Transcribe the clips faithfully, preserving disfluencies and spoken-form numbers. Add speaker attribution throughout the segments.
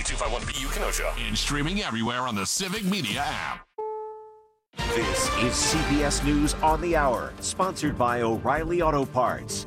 Speaker 1: two five one B U Kenosha.
Speaker 2: And streaming everywhere on the Civic Media app.
Speaker 3: This is C B S News on the Hour, sponsored by O'Reilly Auto Parts.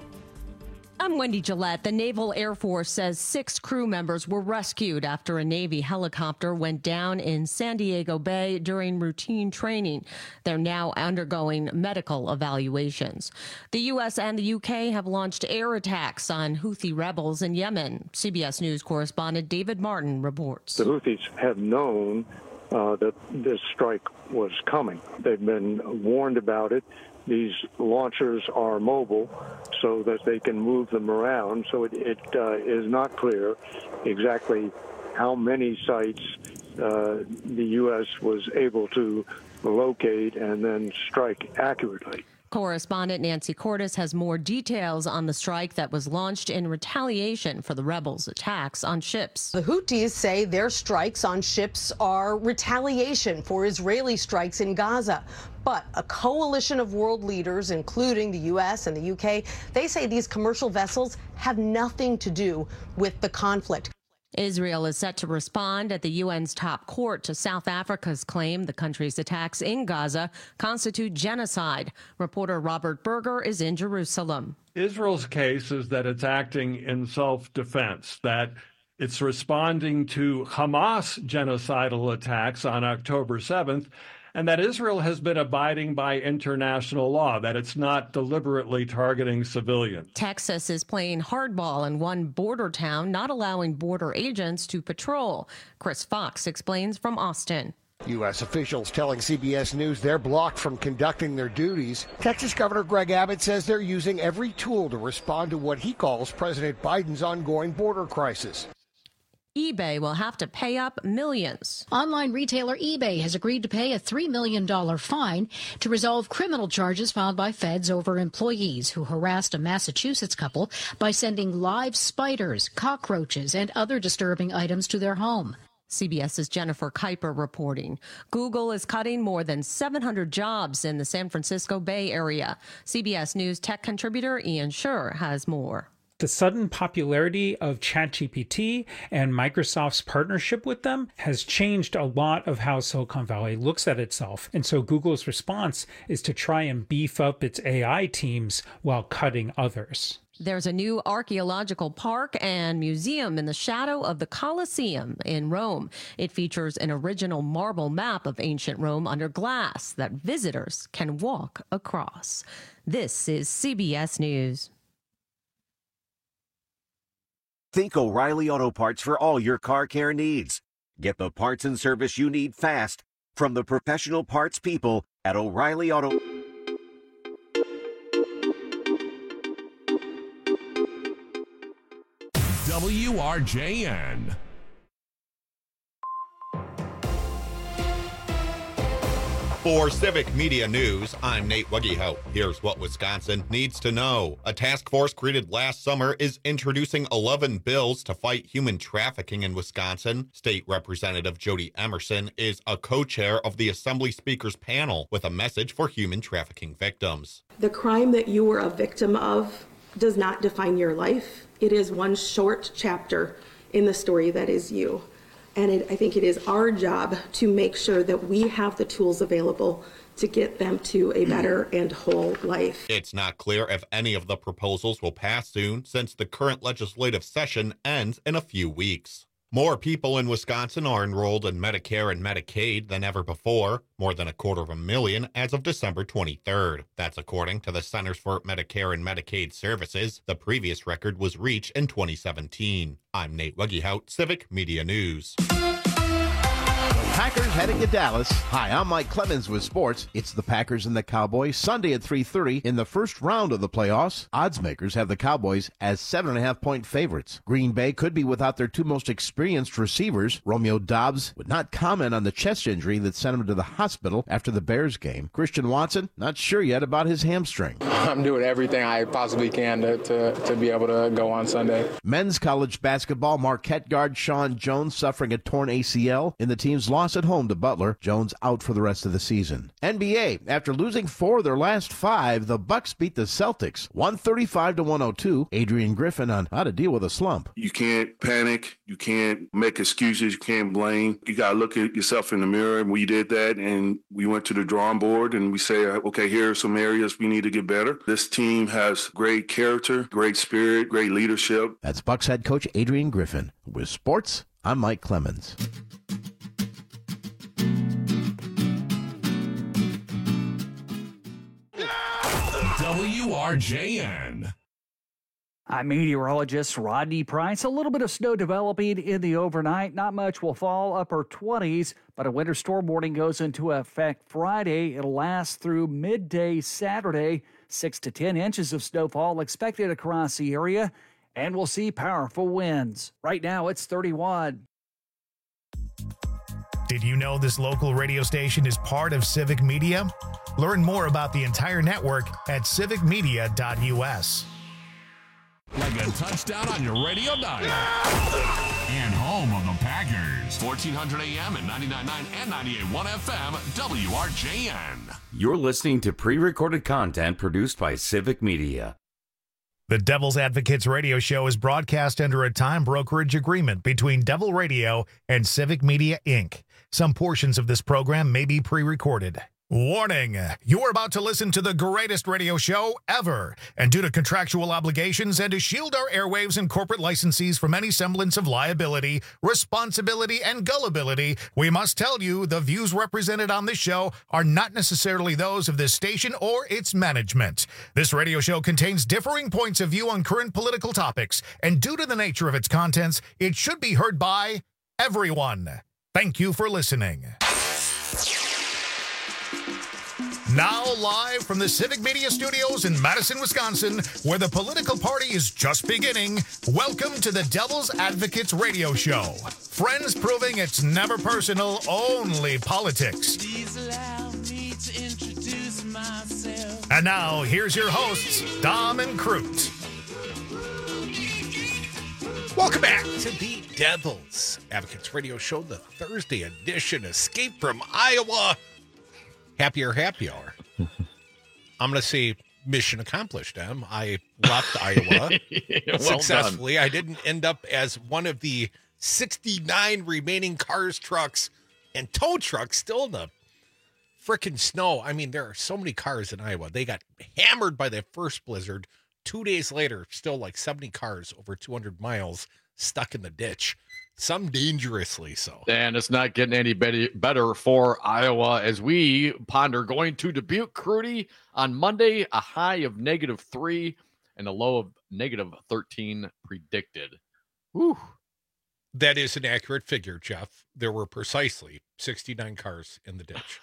Speaker 4: I'm Wendy Gillette. The Naval Air Force says six crew members were rescued after a Navy helicopter went down in San Diego Bay during routine training. They're now undergoing medical evaluations. The U S and the U K have launched air attacks on Houthi rebels in Yemen. C B S News correspondent David Martin reports.
Speaker 5: The Houthis have known uh, that this strike was coming. They've been warned about it. These launchers are mobile so that they can move them around. So it, it uh, is not clear exactly how many sites uh, the U S was able to locate and then strike accurately.
Speaker 4: Correspondent Nancy Cordes has more details on the strike that was launched in retaliation for the rebels' attacks on ships.
Speaker 6: The Houthis say their strikes on ships are retaliation for Israeli strikes in Gaza. But a coalition of world leaders, including the U S and the U K, they say these commercial vessels have nothing to do with the conflict.
Speaker 4: Israel is set to respond at the U N's top court to South Africa's claim the country's attacks in Gaza constitute genocide. Reporter Robert Berger is in Jerusalem.
Speaker 7: Israel's case is that it's acting in self-defense, that it's responding to Hamas genocidal attacks on October seventh, and that Israel has been abiding by international law, that it's not deliberately targeting civilians.
Speaker 4: Texas is playing hardball in one border town, not allowing border agents to patrol. Chris Fox explains from Austin.
Speaker 8: U S officials telling C B S News they're blocked from conducting their duties. Texas Governor Greg Abbott says they're using every tool to respond to what he calls President Biden's ongoing border crisis.
Speaker 4: eBay will have to pay up millions.
Speaker 9: Online retailer eBay has agreed to pay a three million dollars fine to resolve criminal charges filed by feds over employees who harassed a Massachusetts couple by sending live spiders, cockroaches, and other disturbing items to their home.
Speaker 4: CBS's Jennifer Kuiper reporting. Google is cutting more than seven hundred jobs in the San Francisco Bay Area. C B S News tech contributor Ian Scher has more.
Speaker 10: The sudden popularity of ChatGPT and Microsoft's partnership with them has changed a lot of how Silicon Valley looks at itself. And so Google's response is to try and beef up its A I teams while cutting others.
Speaker 4: There's a new archaeological park and museum in the shadow of the Colosseum in Rome. It features an original marble map of ancient Rome under glass that visitors can walk across. This is C B S News.
Speaker 3: Think O'Reilly Auto Parts for all your car care needs. Get the parts and service you need fast from the professional parts people at O'Reilly Auto.
Speaker 2: W R J N.
Speaker 11: For Civic Media News, I'm Nate Wuggyhout. Here's what Wisconsin needs to know. A task force created last summer is introducing eleven bills to fight human trafficking in Wisconsin. State Representative Jody Emerson is a co-chair of the Assembly Speakers panel with a message for human trafficking victims.
Speaker 12: The crime that you were a victim of does not define your life. It is one short chapter in the story that is you. And it, I think it is our job to make sure that we have the tools available to get them to a better and whole life.
Speaker 11: It's not clear if any of the proposals will pass soon, since the current legislative session ends in a few weeks. More people in Wisconsin are enrolled in Medicare and Medicaid than ever before, more than a quarter of a million as of December twenty-third. That's according to the Centers for Medicare and Medicaid Services. The previous record was reached in twenty seventeen. I'm Nate Wuggyhout, Civic Media News.
Speaker 13: Packers heading to Dallas. Hi, I'm Mike Clemens with sports. It's the Packers and the Cowboys Sunday at three thirty in the first round of the playoffs. Odds makers have the Cowboys as seven and a half point favorites. Green Bay could be without their two most experienced receivers. Romeo Doubs would not comment on the chest injury that sent him to the hospital after the Bears game. Christian Watson, not sure yet about his hamstring.
Speaker 14: I'm doing everything I possibly can to, to, to be able to go on Sunday.
Speaker 13: Men's college basketball, Marquette guard Sean Jones suffering a torn A C L in the team's Canadians lost at home to Butler. Jones out for the rest of the season. N B A, after losing four of their last five, the Bucks beat the Celtics one thirty-five to one oh two. Adrian Griffin on how to deal with a slump.
Speaker 1: You can't panic. You can't make excuses. You can't blame. You got to look at yourself in the mirror. We did that, and we went to the drawing board, and we say, okay, here are some areas we need to get better. This team has great character, great spirit, great leadership.
Speaker 13: That's Bucks head coach Adrian Griffin. With sports, I'm Mike Clemens.
Speaker 2: W R J N.
Speaker 15: I'm meteorologist Rodney Price. A little bit of snow developing in the overnight. Not much will fall, upper twenties, but a winter storm warning goes into effect Friday. It'll last through midday Saturday. Six to ten inches of snowfall expected across the area, and we'll see powerful winds. Right now, it's thirty-one.
Speaker 16: Did you know this local radio station is part of Civic Media? Learn more about the entire network at civic media dot u s.
Speaker 2: Like a touchdown on your radio dial. And home of the Packers. fourteen hundred A M and ninety-nine point nine and ninety-eight point one F M, W R J N.
Speaker 17: You're listening to pre-recorded content produced by Civic Media.
Speaker 16: The Devil's Advocates radio show is broadcast under a time brokerage agreement between Devil Radio and Civic Media, Incorporated. Some portions of this program may be pre-recorded. Warning, you're about to listen to the greatest radio show ever, and due to contractual obligations and to shield our airwaves and corporate licensees from any semblance of liability, responsibility, and gullibility, we must tell you the views represented on this show are not necessarily those of this station or its management. This radio show contains differing points of view on current political topics, and due to the nature of its contents, it should be heard by everyone. Thank you for listening. Now live from the Civic Media Studios in Madison, Wisconsin, where the political party is just beginning, welcome to the Devil's Advocates radio show. Friends proving it's never personal, only politics. Please allow me to introduce myself. And now, here's your hosts, Dom and Crute.
Speaker 18: Welcome back to the Devil's Advocates radio show, the Thursday edition, Escape from Iowa. Happier happy hour. I'm going to say mission accomplished, Em. I left Iowa well successfully. Done. I didn't end up as one of the sixty-nine remaining cars, trucks, and tow trucks still in the frickin' snow. I mean, there are so many cars in Iowa. They got hammered by the first blizzard. Two days later, still like seventy cars over two hundred miles stuck in the ditch. Some dangerously so.
Speaker 19: And it's not getting any better for Iowa as we ponder going to Dubuque, Crudy, on Monday, a high of negative three and a low of negative thirteen predicted.
Speaker 18: Whew. That is an accurate figure, Jeff. There were precisely sixty-nine cars in the ditch.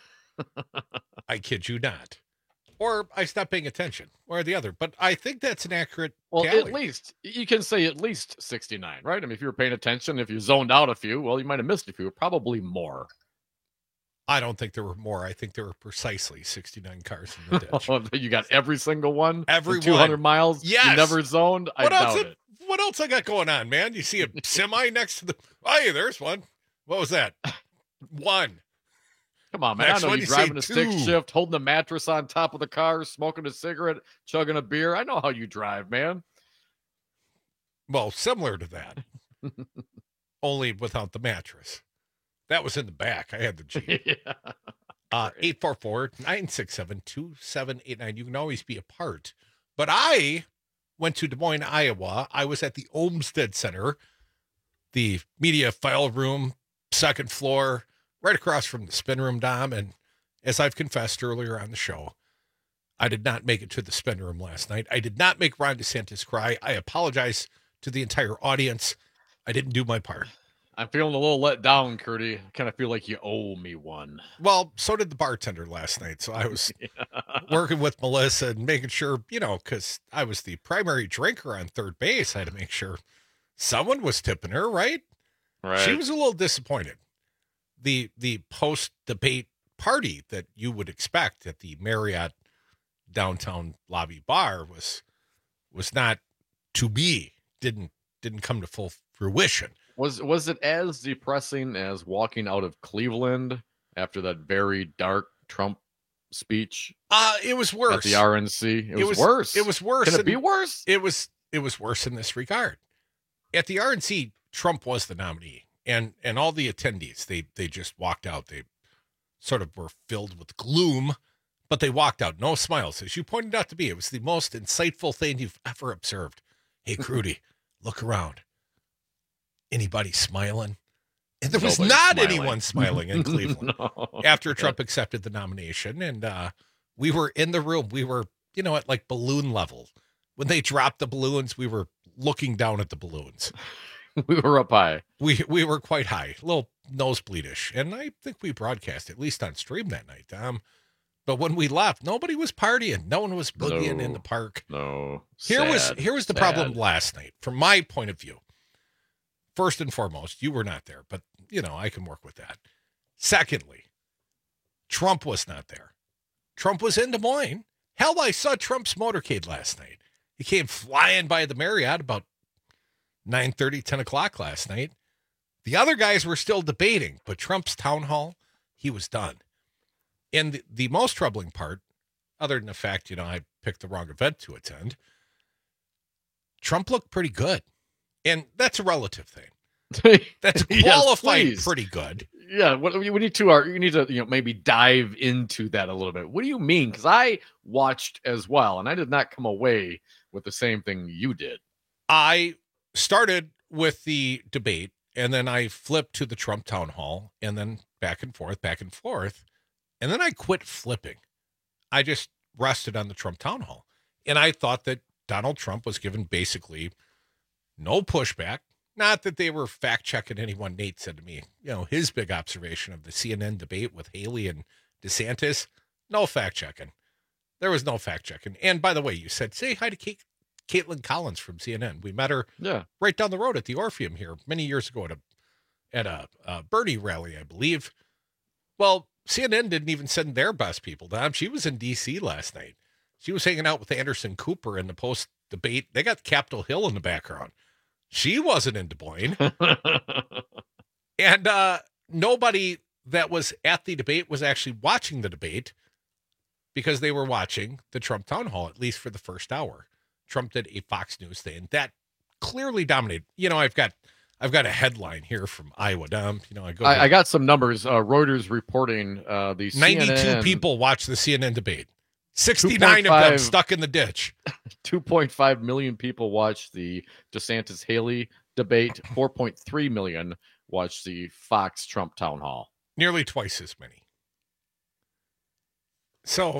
Speaker 18: I kid you not. Or I stopped paying attention, or the other. But I think that's an accurate
Speaker 19: Well,
Speaker 18: tally.
Speaker 19: At least, you can say at least sixty-nine, right? I mean, if you were paying attention, if you zoned out a few, well, you might have missed a few, probably more.
Speaker 18: I don't think there were more. I think there were precisely sixty-nine cars in the ditch.
Speaker 19: You got every single one?
Speaker 18: Every
Speaker 19: two hundred
Speaker 18: one.
Speaker 19: miles?
Speaker 18: Yes.
Speaker 19: You never zoned? I
Speaker 18: what
Speaker 19: doubt
Speaker 18: else,
Speaker 19: it.
Speaker 18: What else I got going on, man? You see a semi next to the... Oh, yeah, there's one. What was that? One.
Speaker 19: Come on, man.
Speaker 18: Next
Speaker 19: I know
Speaker 18: one,
Speaker 19: you're
Speaker 18: you
Speaker 19: driving a
Speaker 18: say
Speaker 19: stick
Speaker 18: two.
Speaker 19: shift, holding the mattress on top of the car, smoking a cigarette, chugging a beer. I know how you drive, man.
Speaker 18: Well, similar to that. Only without the mattress. That was in the back. I had the Jeep.
Speaker 19: Yeah.
Speaker 18: Uh, eight four four, nine six seven, two seven eight nine. You can always be a part. But I went to Des Moines, Iowa. I was at the Olmsted Center, the media file room, second floor, right across from the spin room, Dom. And as I've confessed earlier on the show, I did not make it to the spin room last night. I did not make Ron DeSantis cry. I apologize to the entire audience. I didn't do my part.
Speaker 19: I'm feeling a little let down, Curdy. I kind of feel like you owe me one.
Speaker 18: Well, so did the bartender last night. So I was yeah. working with Melissa and making sure, you know, because I was the primary drinker on third base. I had to make sure someone was tipping her, right?
Speaker 19: Right.
Speaker 18: She was a little disappointed. The the post-debate party that you would expect at the Marriott downtown lobby bar was was not to be, didn't didn't come to full fruition.
Speaker 19: Was was it as depressing as walking out of Cleveland after that very dark Trump speech?
Speaker 18: Uh, it was worse.
Speaker 19: At the R N C. It was,
Speaker 18: It was
Speaker 19: worse.
Speaker 18: It was worse.
Speaker 19: Can it
Speaker 18: and
Speaker 19: be worse?
Speaker 18: It was it was worse in this regard. At the R N C, Trump was the nominee. And and all the attendees, they they just walked out. They sort of were filled with gloom, but they walked out. No smiles, as you pointed out to be. It was the most insightful thing you've ever observed. Hey, Crudy, look around. Anybody smiling? And there was
Speaker 19: Nobody's
Speaker 18: not
Speaker 19: smiling.
Speaker 18: anyone smiling in Cleveland
Speaker 19: No.
Speaker 18: after Trump accepted the nomination. And uh, we were in the room. We were, you know, at like balloon level. When they dropped the balloons, we were looking down at the balloons.
Speaker 19: We were up high.
Speaker 18: We we were quite high, a little nosebleedish. And I think we broadcast, at least on stream that night. Um, but when we left, nobody was partying. No one was boogieing
Speaker 19: No.
Speaker 18: in the park.
Speaker 19: No.
Speaker 18: Here was
Speaker 19: Sad.
Speaker 18: here was the
Speaker 19: Sad.
Speaker 18: problem last night, from my point of view. First and foremost, you were not there, but you know, I can work with that. Secondly, Trump was not there. Trump was in Des Moines. Hell, I saw Trump's motorcade last night. He came flying by the Marriott about nine thirty, ten o'clock last night. The other guys were still debating, but Trump's town hall, he was done. And the, the most troubling part, other than the fact, you know, I picked the wrong event to attend, Trump looked pretty good. And that's a relative thing. That's
Speaker 19: Yes,
Speaker 18: qualified
Speaker 19: please.
Speaker 18: pretty good.
Speaker 19: Yeah, what we need to are you need to you know maybe dive into that a little bit. What do you mean? Because I watched as well, and I did not come away with the same thing you did.
Speaker 18: I started with the debate, and then I flipped to the Trump town hall, and then back and forth, back and forth. And then I quit flipping. I just rested on the Trump town hall. And I thought that Donald Trump was given basically no pushback. Not that they were fact checking anyone. Nate said to me, you know, his big observation of the C N N debate with Haley and DeSantis, no fact checking. There was no fact checking. And by the way, you said, say hi to Kate, Caitlin Collins from C N N. We met her
Speaker 19: Yeah.
Speaker 18: right down the road at the Orpheum here many years ago at a, at a, a Bernie rally, I believe. Well, C N N didn't even send their best people down. She was in D C last night. She was hanging out with Anderson Cooper in the post debate. They got Capitol Hill in the background. She wasn't in Des Moines. And uh, nobody that was at the debate was actually watching the debate because they were watching the Trump town hall, at least for the first hour. Trump did a Fox News thing, and that clearly dominated. You know, I've got I've got a headline here from Iowa Dump. You know, I go.
Speaker 19: I, I got some numbers. Uh, Reuters reporting uh, the
Speaker 18: ninety-two
Speaker 19: C N N,
Speaker 18: people watched the C N N debate. sixty-nine of them stuck in the ditch.
Speaker 19: two point five million people watched the DeSantis Haley debate. four point three million watched the Fox Trump town hall.
Speaker 18: Nearly twice as many. So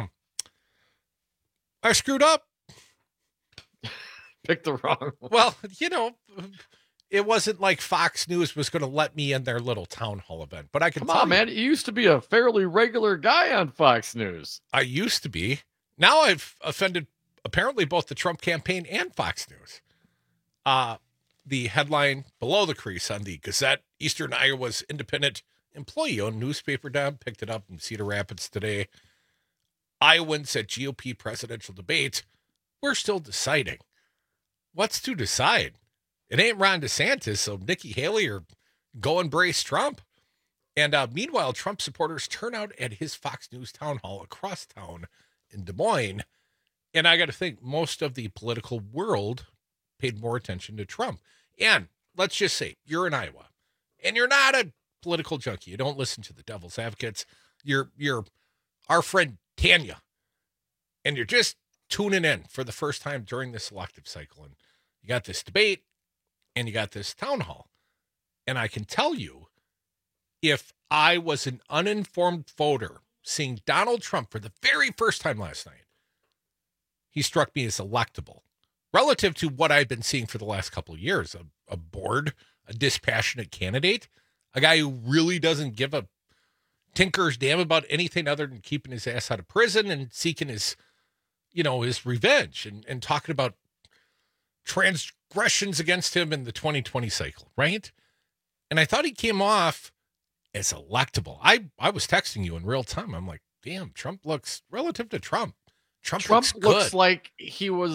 Speaker 18: I screwed up.
Speaker 19: Picked the wrong one.
Speaker 18: Well, you know, it wasn't like Fox News was going to let me in their little town hall event, but I can
Speaker 19: Come
Speaker 18: tell
Speaker 19: on,
Speaker 18: you,
Speaker 19: man. You used to be a fairly regular guy on Fox News.
Speaker 18: I used to be. Now I've offended apparently both the Trump campaign and Fox News. Uh, the headline below the crease on the Gazette, Eastern Iowa's independent employee-owned newspaper, Dom, picked it up in Cedar Rapids today. Iowans at G O P presidential debate, we're still deciding. What's to decide? It ain't Ron DeSantis, so Nikki Haley or go embrace Trump. And uh, meanwhile, Trump supporters turn out at his Fox News town hall across town in Des Moines. And I got to think most of the political world paid more attention to Trump. And let's just say you're in Iowa and you're not a political junkie. You don't listen to the devil's advocates. You're, you're our friend Tanya, and you're just tuning in for the first time during this elective cycle. And you got this debate and you got this town hall. And I can tell you, if I was an uninformed voter seeing Donald Trump for the very first time last night, he struck me as electable relative to what I've been seeing for the last couple of years. A, a bored, a dispassionate candidate, a guy who really doesn't give a tinker's damn about anything other than keeping his ass out of prison and seeking his, you know, his revenge and, and talking about transgressions against him in the twenty twenty cycle, right? And I thought he came off as electable. I, I was texting you in real time. I'm like, damn, Trump looks, relative to Trump, Trump,
Speaker 19: Trump
Speaker 18: looks,
Speaker 19: looks
Speaker 18: good.
Speaker 19: like he was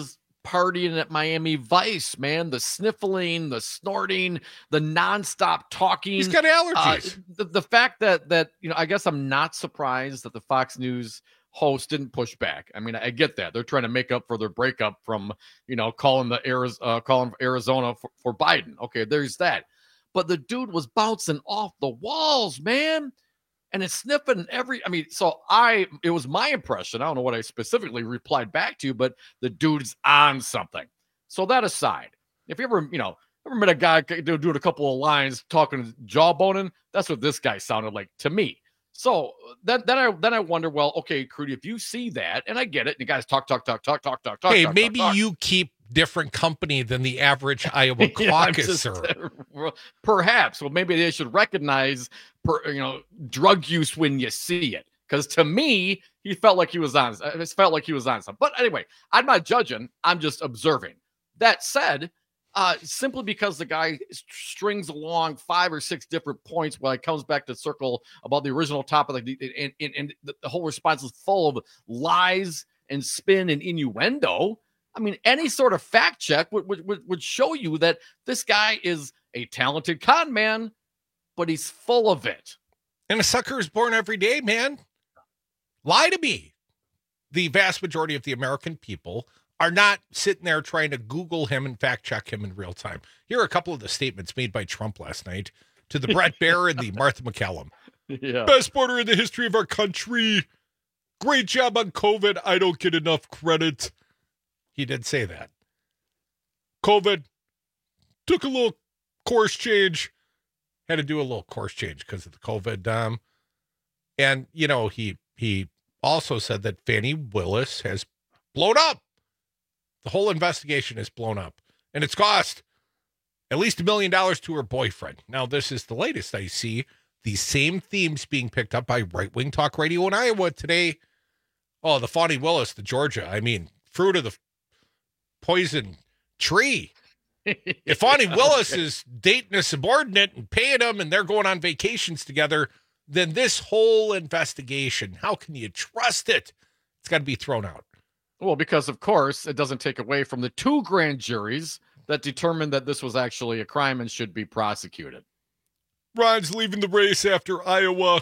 Speaker 19: partying at Miami Vice, man. The sniffling, the snorting, the nonstop talking.
Speaker 18: He's got allergies.
Speaker 19: Uh, the, the fact that, that, you know, I guess I'm not surprised that the Fox News host didn't push back. I mean, I get that. They're trying to make up for their breakup from, you know, calling the Arizona, uh, calling Arizona for, for Biden. Okay, there's that. But the dude was bouncing off the walls, man. And it's sniffing every, I mean, so I, it was my impression. I don't know what I specifically replied back to, but the dude's on something. So that aside, if you ever, you know, ever met a guy doing a couple of lines talking jawboning, that's what this guy sounded like to me. So then, then I then I wonder, well, okay, Crudy, if you see that, and I get it, and you guys talk, talk, talk, talk, talk, talk, talk.
Speaker 18: Hey,
Speaker 19: talk,
Speaker 18: maybe
Speaker 19: talk,
Speaker 18: you keep different company than the average Iowa
Speaker 19: yeah, just,
Speaker 18: caucuser.
Speaker 19: Uh, perhaps. Well, maybe they should recognize, per, you know, drug use when you see it. Because to me, he felt like he was on. It felt like he was on something. But anyway, I'm not judging. I'm just observing. That said, uh, simply because the guy strings along five or six different points while he comes back to circle about the original topic, and, and, and the whole response is full of lies and spin and innuendo. I mean, any sort of fact check would, would, would show you that this guy is a talented con man, but he's full of it.
Speaker 18: And a sucker is born every day, man. Lie to me. The vast majority of the American people are not sitting there trying to Google him and fact check him in real time. Here are a couple of the statements made by Trump last night to the Brett Baer and the Martha McCallum.
Speaker 19: Yeah.
Speaker 18: Best border in the history of our country. Great job on COVID. I don't get enough credit. He did say that. COVID took a little course change. Had to do a little course change because of the COVID. Um, and, you know, he he also said that Fani Willis has blown up. The whole investigation has blown up. And it's cost at least a million dollars to her boyfriend. Now, this is the latest I see. These same themes being picked up by right-wing talk radio in Iowa today. Oh, the Fani Willis, the Georgia. I mean, fruit of the poison tree. If Fani Willis is dating a subordinate and paying him and they're going on vacations together, then this whole investigation, how can you trust it? It's got to be thrown out.
Speaker 19: Well, because, of course, it doesn't take away from the two grand juries that determined that this was actually a crime and should be prosecuted.
Speaker 18: Ron's leaving the race after Iowa.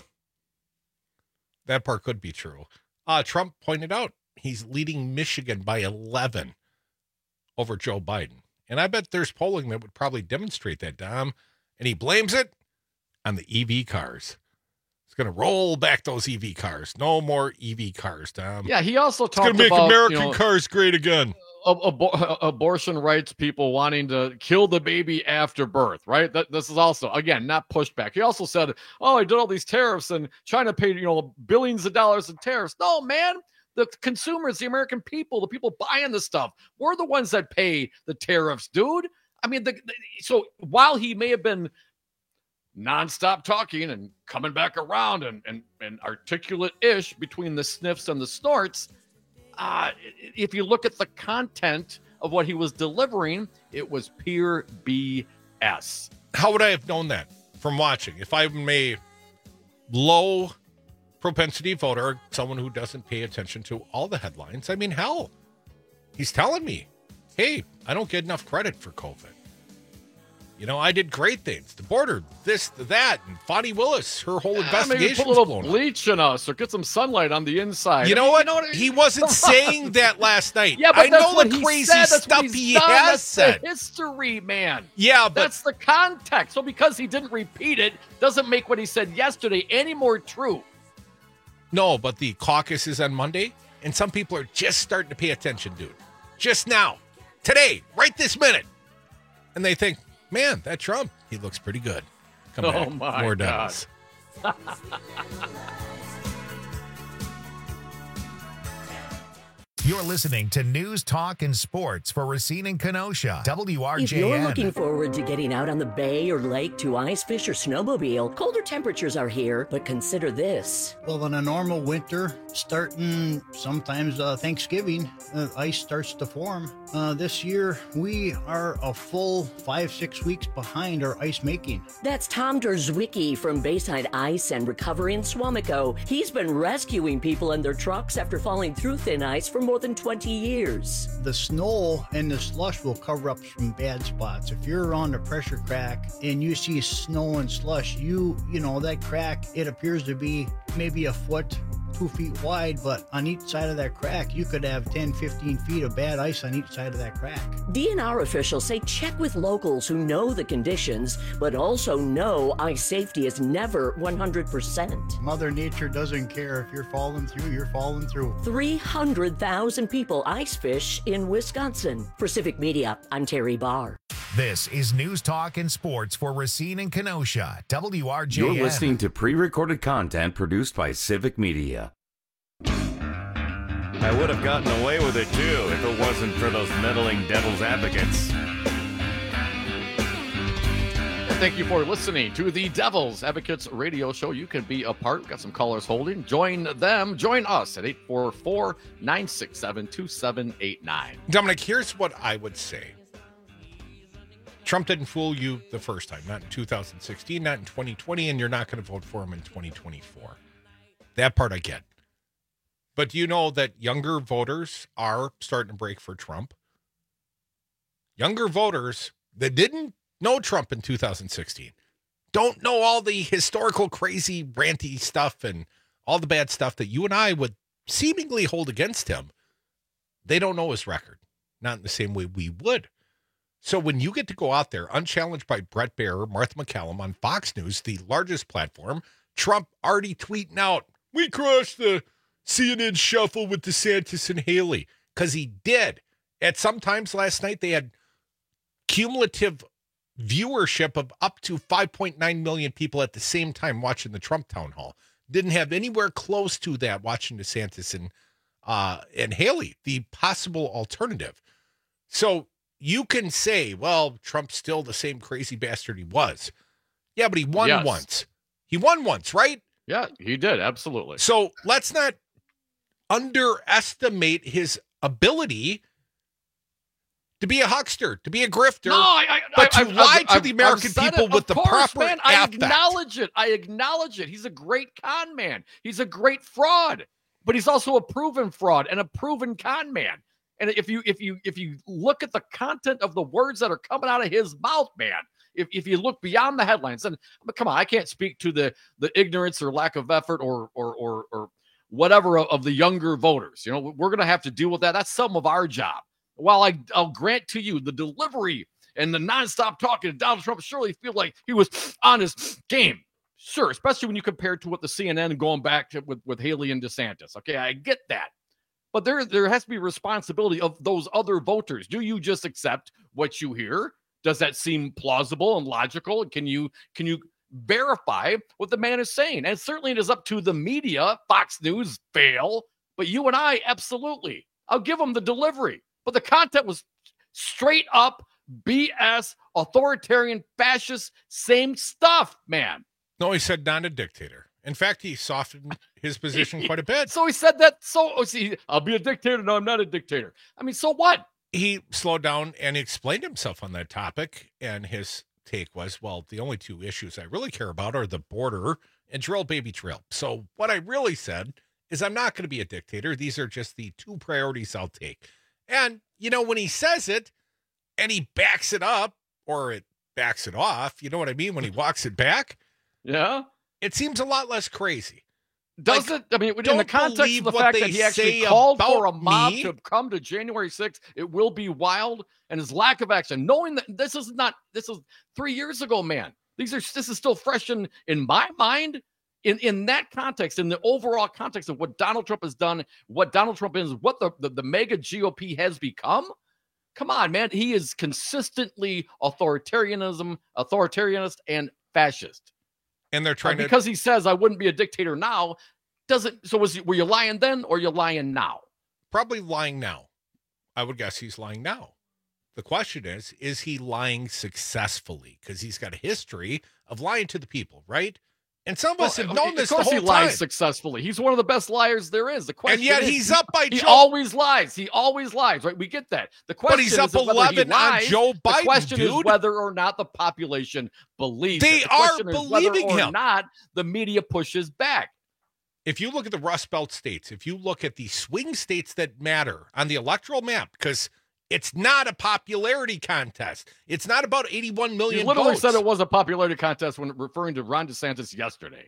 Speaker 18: That part could be true. Uh, Trump pointed out he's leading Michigan by eleven over Joe Biden. And I bet there's polling that would probably demonstrate that, Dom. And he blames it on the E V cars. He's going to roll back those E V cars. No more E V cars, Dom.
Speaker 19: Yeah, he also talked about...
Speaker 18: It's going to make American
Speaker 19: you know,
Speaker 18: cars great again.
Speaker 19: Ab- ab- abortion rights people wanting to kill the baby after birth, right? That This is also, again, not pushback. He also said, oh, he did all these tariffs and China paid, you know, billions of dollars in tariffs. No, man. The consumers, the American people, the people buying the stuff, we're the ones that pay the tariffs, dude. I mean, the, the, so while he may have been nonstop talking and coming back around and, and, and articulate-ish between the sniffs and the snorts, uh, if you look at the content of what he was delivering, it was pure B S.
Speaker 18: How would I have known that from watching? If I'm a low propensity voter, someone who doesn't pay attention to all the headlines, I mean, hell, he's telling me, hey, I don't get enough credit for COVID. You know, I did great things. The border, this, the, that, and Fani Willis, her whole
Speaker 19: yeah,
Speaker 18: investigation.
Speaker 19: Maybe put a little bleach in us or get some sunlight on the inside.
Speaker 18: You know, I mean, what?
Speaker 19: You know what?
Speaker 18: He wasn't saying that last night.
Speaker 19: Yeah, but
Speaker 18: I
Speaker 19: that's
Speaker 18: know
Speaker 19: what
Speaker 18: the
Speaker 19: he
Speaker 18: crazy
Speaker 19: said. That's
Speaker 18: stuff
Speaker 19: what
Speaker 18: he
Speaker 19: done.
Speaker 18: has
Speaker 19: that's
Speaker 18: said.
Speaker 19: The history, man.
Speaker 18: Yeah, but
Speaker 19: that's the context. So because he didn't repeat it, doesn't make what he said yesterday any more true.
Speaker 18: No, but the caucus is on Monday, and some people are just starting to pay attention, dude. Just now. Today. Right this minute. And they think, man, that Trump, he looks pretty good. Come
Speaker 19: oh
Speaker 18: back.
Speaker 19: My
Speaker 18: More
Speaker 19: God.
Speaker 18: Devils.
Speaker 16: You're listening to News, Talk, and Sports for Racine and Kenosha. W R J N.
Speaker 20: If you're looking forward to getting out on the bay or lake to ice fish or snowmobile, colder temperatures are here, but consider this.
Speaker 21: Well, in a normal winter, starting sometimes uh, Thanksgiving, uh, ice starts to form. Uh, this year, we are a full five, six weeks behind our ice making.
Speaker 20: That's Tom Derzwicki from Bayside Ice and Recovery in Swamico. He's been rescuing people in their trucks after falling through thin ice for more more than twenty years.
Speaker 21: The snow and the slush will cover up some bad spots. If you're around a pressure crack and you see snow and slush, you, you know, that crack, it appears to be maybe a foot, two feet wide, but on each side of that crack, you could have ten, fifteen feet of bad ice on each side of that crack.
Speaker 20: D N R officials say check with locals who know the conditions, but also know ice safety is never one hundred percent.
Speaker 21: Mother Nature doesn't care. If you're falling through, you're falling through.
Speaker 20: three hundred thousand people ice fish in Wisconsin. For Civic Media, I'm Terry Barr.
Speaker 16: This is News Talk and Sports for Racine and Kenosha. W R J N.
Speaker 17: You're listening to pre-recorded content produced by Civic Media.
Speaker 5: I would have gotten away with it, too, if it wasn't for those meddling devil's advocates.
Speaker 19: Thank you for listening to the Devil's Advocates radio show. You can be a part. We've got some callers holding. Join them. Join us at eight four four, nine six seven, two seven eight nine.
Speaker 18: Dominic, here's what I would say. Trump didn't fool you the first time, not in two thousand sixteen, not in twenty twenty, and you're not going to vote for him in twenty twenty-four. That part I get. But do you know that younger voters are starting to break for Trump? Younger voters that didn't know Trump in two thousand sixteen, don't know all the historical, crazy, ranty stuff and all the bad stuff that you and I would seemingly hold against him. They don't know his record, not in the same way we would. So when you get to go out there unchallenged by Brett Baier, Martha McCallum on Fox News, the largest platform, Trump already tweeting out, we crushed the C N N shuffle with DeSantis and Haley, because he did. At some times last night, they had cumulative viewership of up to five point nine million people at the same time watching the Trump town hall. Didn't have anywhere close to that watching DeSantis and uh, and Haley, the possible alternative. So you can say, well, Trump's still the same crazy bastard he was. Yeah, but he won
Speaker 19: Yes.
Speaker 18: once. He won once, right?
Speaker 19: Yeah, he did. Absolutely.
Speaker 18: So let's not underestimate his ability to be a huckster, to be a grifter,
Speaker 19: No, I, I,
Speaker 18: but
Speaker 19: I,
Speaker 18: to
Speaker 19: I've-
Speaker 18: lie
Speaker 19: I've-
Speaker 18: to the
Speaker 19: I've-
Speaker 18: American
Speaker 19: I've said
Speaker 18: people
Speaker 19: it.
Speaker 18: with
Speaker 19: Of
Speaker 18: the
Speaker 19: course,
Speaker 18: proper
Speaker 19: man, I
Speaker 18: affect.
Speaker 19: acknowledge it. I acknowledge it. He's a great con man. He's a great fraud, but he's also a proven fraud and a proven con man. And if you if you if you look at the content of the words that are coming out of his mouth, man, if if you look beyond the headlines, and but come on, I can't speak to the the ignorance or lack of effort or or or, or whatever of, of the younger voters. You know, we're gonna have to deal with that. That's some of our job. While I I'll grant to you the delivery and the nonstop talking to Donald Trump surely feel like he was on his game. Sure, especially when you compare it to what the C N N going back to with, with Haley and DeSantis. Okay, I get that. But there, there has to be responsibility of those other voters. Do you just accept what you hear? Does that seem plausible and logical? Can you can you verify what the man is saying? And certainly it is up to the media. Fox News fail, but you and I absolutely. I'll give them the delivery. But the content was straight up B S, authoritarian, fascist, same stuff, man.
Speaker 18: No, he said not a dictator. In fact, he softened his position quite a bit.
Speaker 19: So he said that. So oh, see, I'll be a dictator. No, I'm not a dictator. I mean, so what?
Speaker 18: He slowed down and explained himself on that topic. And his take was, well, the only two issues I really care about are the border and drill, baby, drill. So what I really said is I'm not going to be a dictator. These are just the two priorities I'll take. And, you know, when he says it and he backs it up or it backs it off, you know what I mean? When he walks it back.
Speaker 19: Yeah.
Speaker 18: It seems a lot less crazy.
Speaker 19: Does
Speaker 18: Like,
Speaker 19: it? I mean, in
Speaker 18: don't
Speaker 19: the context
Speaker 18: believe
Speaker 19: of the
Speaker 18: what
Speaker 19: fact
Speaker 18: they
Speaker 19: that he actually
Speaker 18: say
Speaker 19: called for a
Speaker 18: about
Speaker 19: mob
Speaker 18: me.
Speaker 19: to come to January sixth, it will be wild, and his lack of action, knowing that this is not, this is three years ago, man. These are, this is still fresh in, in my mind. In, in that context, in the overall context of what Donald Trump has done, what Donald Trump is, what the, the, the mega G O P has become. Come on, man. He is consistently authoritarianism, authoritarianist, and fascist.
Speaker 18: And they're trying
Speaker 19: Uh,
Speaker 18: to
Speaker 19: because he says I wouldn't be a dictator now. Doesn't so was he, were you lying then or you lying now?
Speaker 18: probably lying now. I would guess he's lying now. The question is, is he lying successfully? Because he's got a history of lying to the people, right? And some of us have known this the
Speaker 19: Of course
Speaker 18: whole
Speaker 19: he lies
Speaker 18: time.
Speaker 19: successfully. He's one of the best liars there is. The question
Speaker 18: And yet
Speaker 19: is,
Speaker 18: he's
Speaker 19: he-
Speaker 18: up by
Speaker 19: He
Speaker 18: Joe-
Speaker 19: always lies. He always lies, right? We get that. The question
Speaker 18: But he's
Speaker 19: is
Speaker 18: up
Speaker 19: whether he
Speaker 18: eleven on
Speaker 19: lies.
Speaker 18: Joe
Speaker 19: The
Speaker 18: Biden,
Speaker 19: question is
Speaker 18: dude.
Speaker 19: whether or not the population believes
Speaker 18: They
Speaker 19: it. The
Speaker 18: are
Speaker 19: question is whether
Speaker 18: believing
Speaker 19: or
Speaker 18: him.
Speaker 19: not the media pushes back.
Speaker 18: if you look at the Rust Belt states, if you look at the swing states that matter on the electoral map, because it's not a popularity contest. It's not about eighty-one million
Speaker 19: You literally
Speaker 18: votes.
Speaker 19: said it was a popularity contest when referring to Ron DeSantis yesterday.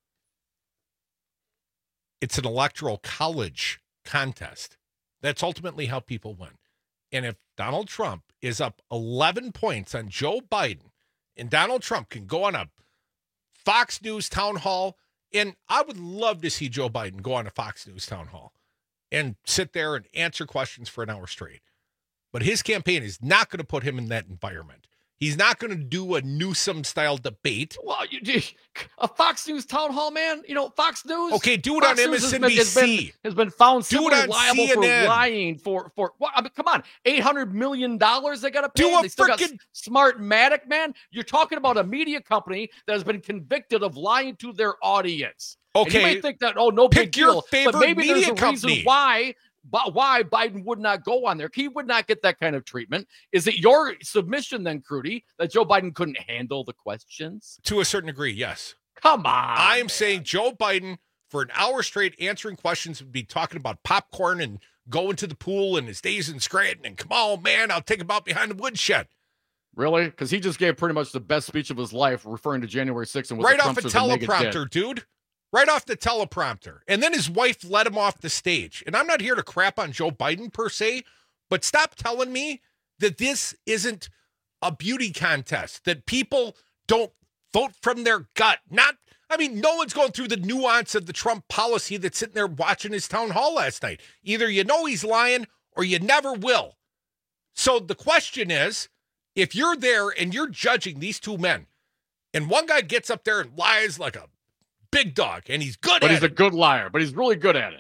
Speaker 18: It's an electoral college contest. That's ultimately how people win. And if Donald Trump is up eleven points on Joe Biden, and Donald Trump can go on a Fox News town hall, and I would love to see Joe Biden go on a Fox News town hall and sit there and answer questions for an hour straight. But his campaign is not going to put him in that environment. He's not going to do a Newsom-style debate.
Speaker 19: Well, you, a Fox News town hall, man. You know, Fox News.
Speaker 18: Okay, do it
Speaker 19: Fox
Speaker 18: on
Speaker 19: News
Speaker 18: M S N B C.
Speaker 19: Has been, has been, has been found
Speaker 18: Do it
Speaker 19: similarly
Speaker 18: on
Speaker 19: liable
Speaker 18: C N N.
Speaker 19: for lying for for. What, I mean, come on, eight hundred million dollars they got to pay.
Speaker 18: Do a
Speaker 19: they still got
Speaker 18: frickin-
Speaker 19: Smartmatic, man. You're talking about a media company that has been convicted of lying to their audience. And
Speaker 18: Okay,
Speaker 19: you may think that oh, no
Speaker 18: pick
Speaker 19: big
Speaker 18: your
Speaker 19: deal,
Speaker 18: favorite
Speaker 19: but maybe there's
Speaker 18: media
Speaker 19: a
Speaker 18: company.
Speaker 19: reason why. But why Biden would not go on there? He would not get that kind of treatment. Is it your submission then, Crudy, that Joe Biden couldn't handle the questions?
Speaker 18: To a certain degree, yes.
Speaker 19: Come on.
Speaker 18: I am saying Joe Biden, for an hour straight answering questions, would be talking about popcorn and going to the pool and his days in Scranton. And come on, man, I'll take him out behind the woodshed.
Speaker 19: Really? Because he just gave pretty much the best speech of his life referring to January sixth. And what
Speaker 18: Right
Speaker 19: the
Speaker 18: off a
Speaker 19: Trumpsters and MAGA
Speaker 18: teleprompter,
Speaker 19: did.
Speaker 18: dude. Right off the teleprompter. And then his wife let him off the stage. And I'm not here to crap on Joe Biden per se, but stop telling me that this isn't a beauty contest, that people don't vote from their gut. Not, I mean, no one's going through the nuance of the Trump policy that's sitting there watching his town hall last night. Either you know he's lying or you never will. So the question is, if you're there and you're judging these two men, and one guy gets up there and lies like a big dog, and he's good
Speaker 19: But
Speaker 18: at
Speaker 19: he's
Speaker 18: it.
Speaker 19: a good liar, but he's really good at it.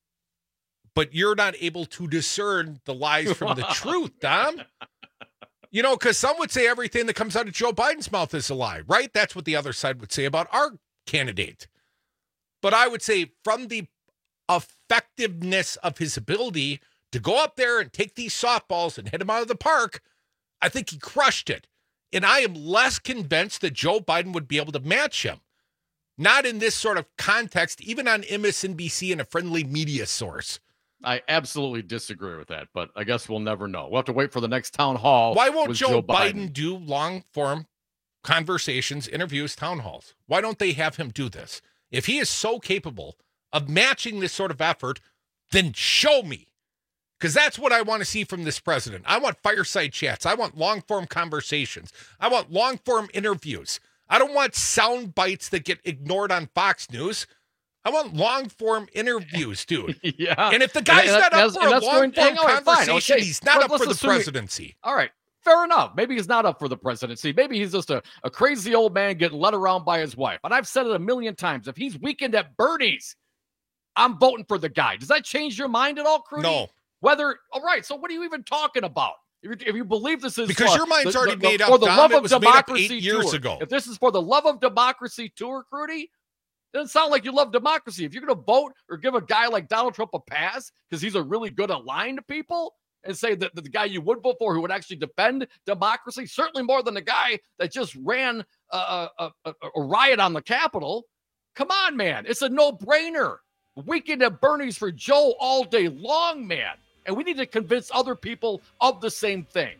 Speaker 18: But you're not able to discern the lies from the truth, Dom. You know, because some would say everything that comes out of Joe Biden's mouth is a lie, right? That's what the other side would say about our candidate. But I would say from the effectiveness of his ability to go up there and take these softballs and hit them out of the park, I think he crushed it. And I am less convinced that Joe Biden would be able to match him. Not in this sort of context, even on M S N B C and a friendly media source.
Speaker 19: I absolutely disagree with that, but I guess we'll never know. We'll have to wait for the next town hall.
Speaker 18: Why won't
Speaker 19: with
Speaker 18: Joe,
Speaker 19: Joe
Speaker 18: Biden.
Speaker 19: Biden
Speaker 18: do long-form conversations, interviews, town halls? Why don't they have him do this? If he is so capable of matching this sort of effort, then show me. Because that's what I want to see from this president. I want fireside chats. I want long-form conversations. I want long-form interviews. I don't want sound bites that get ignored on Fox News. I want long-form interviews, dude.
Speaker 19: Yeah.
Speaker 18: And if the guy's
Speaker 19: And-
Speaker 18: not
Speaker 19: and
Speaker 18: up
Speaker 19: that's-
Speaker 18: for
Speaker 19: and
Speaker 18: a
Speaker 19: that's going-
Speaker 18: long-form
Speaker 19: hang on, fine,
Speaker 18: conversation,
Speaker 19: okay.
Speaker 18: he's not
Speaker 19: Let-
Speaker 18: up
Speaker 19: let's
Speaker 18: for the
Speaker 19: assume he-
Speaker 18: presidency.
Speaker 19: All right. Fair enough. Maybe he's not up for the presidency. Maybe he's just a, a crazy old man getting led around by his wife. And I've said it a million times. If he's weakened at Bernie's, I'm voting for the guy. Does that change your mind at all, Crudy?
Speaker 18: No.
Speaker 19: Whether, all right, so what are you even talking about? If you, if you believe this is
Speaker 18: Because
Speaker 19: for
Speaker 18: your mind's
Speaker 19: the-
Speaker 18: already
Speaker 19: the-
Speaker 18: made
Speaker 19: the-
Speaker 18: up,
Speaker 19: for the
Speaker 18: Dom.
Speaker 19: love
Speaker 18: It
Speaker 19: of
Speaker 18: was made up
Speaker 19: democracy
Speaker 18: eight years
Speaker 19: tour.
Speaker 18: ago.
Speaker 19: If this is for the love of democracy tour, Crudy, it doesn't sound like you love democracy. If you're going to vote or give a guy like Donald Trump a pass because he's a really good at lying to people and say that the guy you would vote for who would actually defend democracy, certainly more than the guy that just ran a, a, a, a riot on the Capitol. Come on, man. It's a no-brainer. Weekend at Bernie's for Joe all day long, man. And we need to convince other people of the same thing.